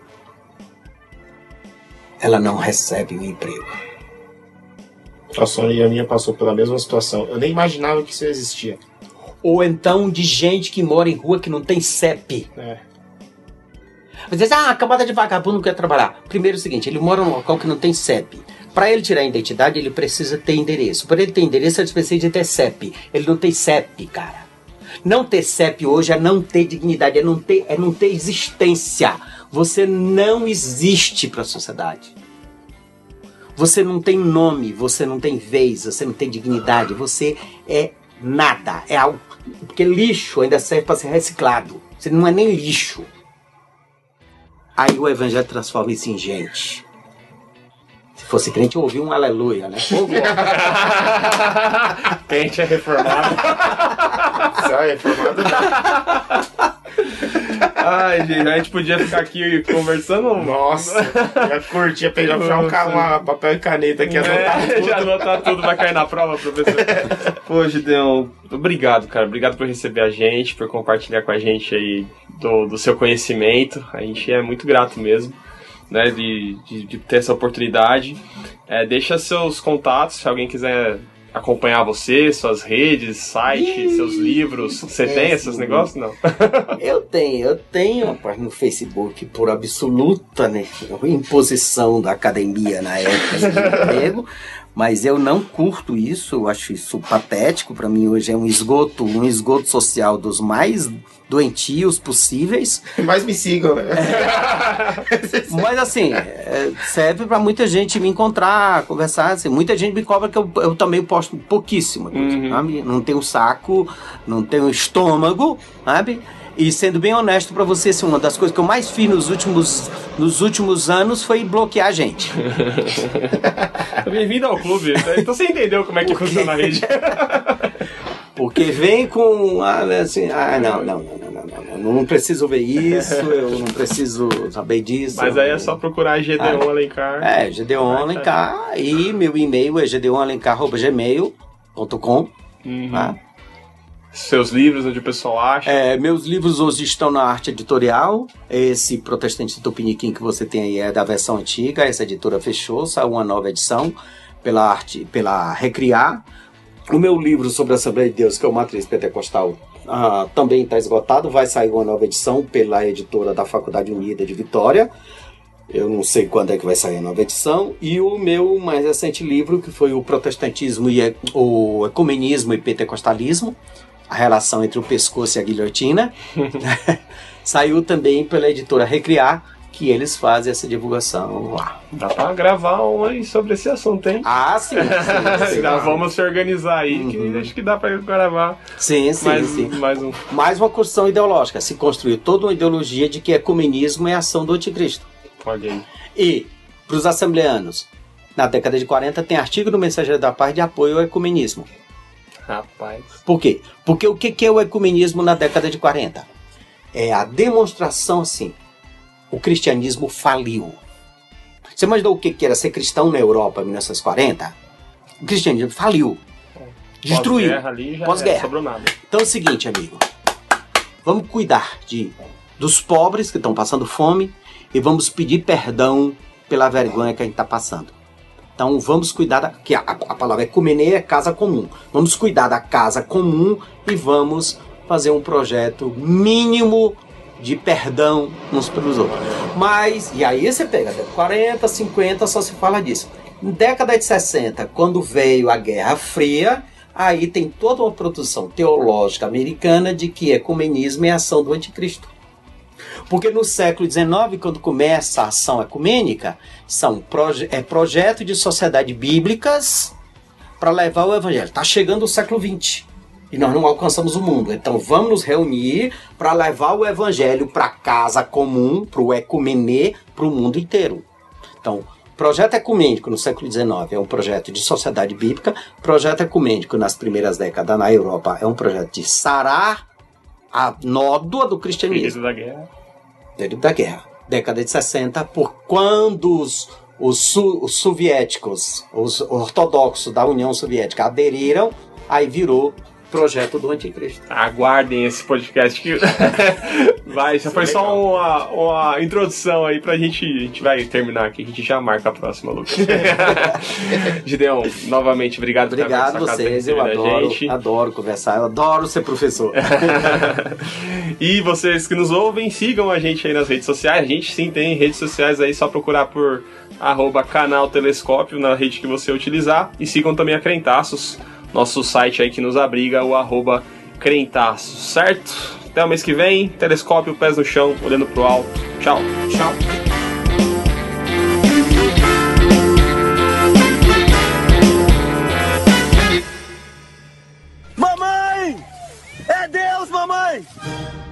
ela não recebe o emprego. A Sônia e a minha passou pela mesma situação. Eu nem imaginava que isso existia. Ou então de gente que mora em rua que não tem CEP. Às vezes, a camada de vagabundo não quer trabalhar. Primeiro é o seguinte, ele mora num local que não tem CEP. Para ele tirar a identidade, ele precisa ter endereço. Para ele ter endereço, ele precisa de ter CEP. Ele não tem CEP, cara. Não ter CEP hoje é não ter dignidade, é não ter existência. Você não existe para a sociedade. Você não tem nome, você não tem vez, você não tem dignidade, você é nada. É algo, porque lixo ainda serve para ser reciclado. Você não é nem lixo. Aí o Evangelho transforma isso em gente. Se fosse crente, eu ouvi um aleluia, né? Crente é reformado. Só é reformado não. Ai, gente, a gente podia ficar aqui conversando. Nossa, já curtia pegar um papel e caneta aqui, anotar tudo. Já anotar tudo, vai cair na prova, professor. Pô, Gideon, obrigado, cara. Obrigado por receber a gente, por compartilhar com a gente aí do seu conhecimento. A gente é muito grato mesmo, né, de ter essa oportunidade. Deixa seus contatos, se alguém quiser acompanhar você, suas redes, site, seus livros. Você tem esses negócios? Não. Eu tenho, rapaz, no Facebook, por absoluta, né, imposição da academia na época de emprego, mas eu não curto isso, eu acho isso patético. Para mim hoje é um esgoto social dos mais doentios possíveis. Mas me sigam, né? Mas assim, serve para muita gente me encontrar, conversar, assim. Muita gente me cobra que eu também posto pouquíssimo, sabe? Não tenho saco, não tenho estômago, sabe? E sendo bem honesto para você, assim, uma das coisas que eu mais fiz nos últimos anos foi bloquear a gente. Bem-vindo ao clube. Então você entendeu como é que funciona a rede. Porque vem com assim, não preciso ver isso, eu não preciso saber disso. Mas aí é só procurar Gedeon Alencar. Gedeon Alencar, e meu e-mail é gedeonalencar@gmail.com. Tá? Seus livros, onde o pessoal acha? Meus livros hoje estão na Arte Editorial. Esse Protestante Tupiniquim que você tem aí é da versão antiga, essa editora fechou, saiu uma nova edição pela Recriar. O meu livro sobre a Assembleia de Deus, que é o Matriz Pentecostal, também está esgotado, vai sair uma nova edição pela editora da Faculdade Unida de Vitória. Eu não sei quando é que vai sair a nova edição. E o meu mais recente livro, que foi o Protestantismo e o Ecumenismo e Pentecostalismo, a relação entre o pescoço e a guilhotina, saiu também pela editora Recriar, que eles fazem essa divulgação lá. Dá pra gravar um aí sobre esse assunto, hein? Ah, sim. Vamos se organizar aí, que acho que dá pra gravar. Sim. Mais uma construção ideológica. Se construiu toda uma ideologia de que ecumenismo é a ação do anticristo. Olha aí. E, para os assembleanos, na década de 40 tem artigo do Mensageiro da Paz de apoio ao ecumenismo. Rapaz. Por quê? Porque o que é o ecumenismo na década de 40? É a demonstração, assim, o cristianismo faliu. Você imaginou o que era ser cristão na Europa em 1940? O cristianismo faliu. Destruiu. Pós-guerra ali já Pós-guerra. Sobrou nada. Então é o seguinte, amigo. Vamos cuidar dos pobres que estão passando fome e vamos pedir perdão pela vergonha que a gente está passando. Então vamos cuidar, que a palavra ecumenê é casa comum. Vamos cuidar da casa comum e vamos fazer um projeto mínimo de perdão uns pelos outros. Mas, e aí você pega, 40, 50, só se fala disso. Em década de 60, quando veio a Guerra Fria, aí tem toda uma produção teológica americana de que ecumenismo é a ação do anticristo. Porque no século XIX, quando começa a ação ecumênica, são projeto de sociedade bíblicas para levar o evangelho. Está chegando o século XX. E nós não alcançamos o mundo. Então vamos nos reunir para levar o evangelho para a casa comum, para o ecumenê, para o mundo inteiro. Então, projeto ecumênico no século XIX é um projeto de sociedade bíblica. Projeto ecumênico nas primeiras décadas na Europa é um projeto de sarar a nódoa do cristianismo. Período da guerra. Década de 60, por quando os soviéticos, os ortodoxos da União Soviética aderiram, aí virou projeto do anticristo. Aguardem esse podcast que vai, já foi só uma introdução aí pra gente. A gente vai terminar aqui, a gente já marca a próxima, Lucas. Gideon, novamente, obrigado por vocês, eu adoro conversar, eu adoro ser professor. E vocês que nos ouvem, sigam a gente aí nas redes sociais. A gente sim tem redes sociais aí, só procurar por @canal Telescópio na rede que você utilizar. E sigam também a Crentaços, nosso site aí que nos abriga, o @Crentaços, certo? Até o mês que vem, telescópio, pés no chão, olhando pro alto. Tchau. Tchau. Mamãe! É Deus, mamãe!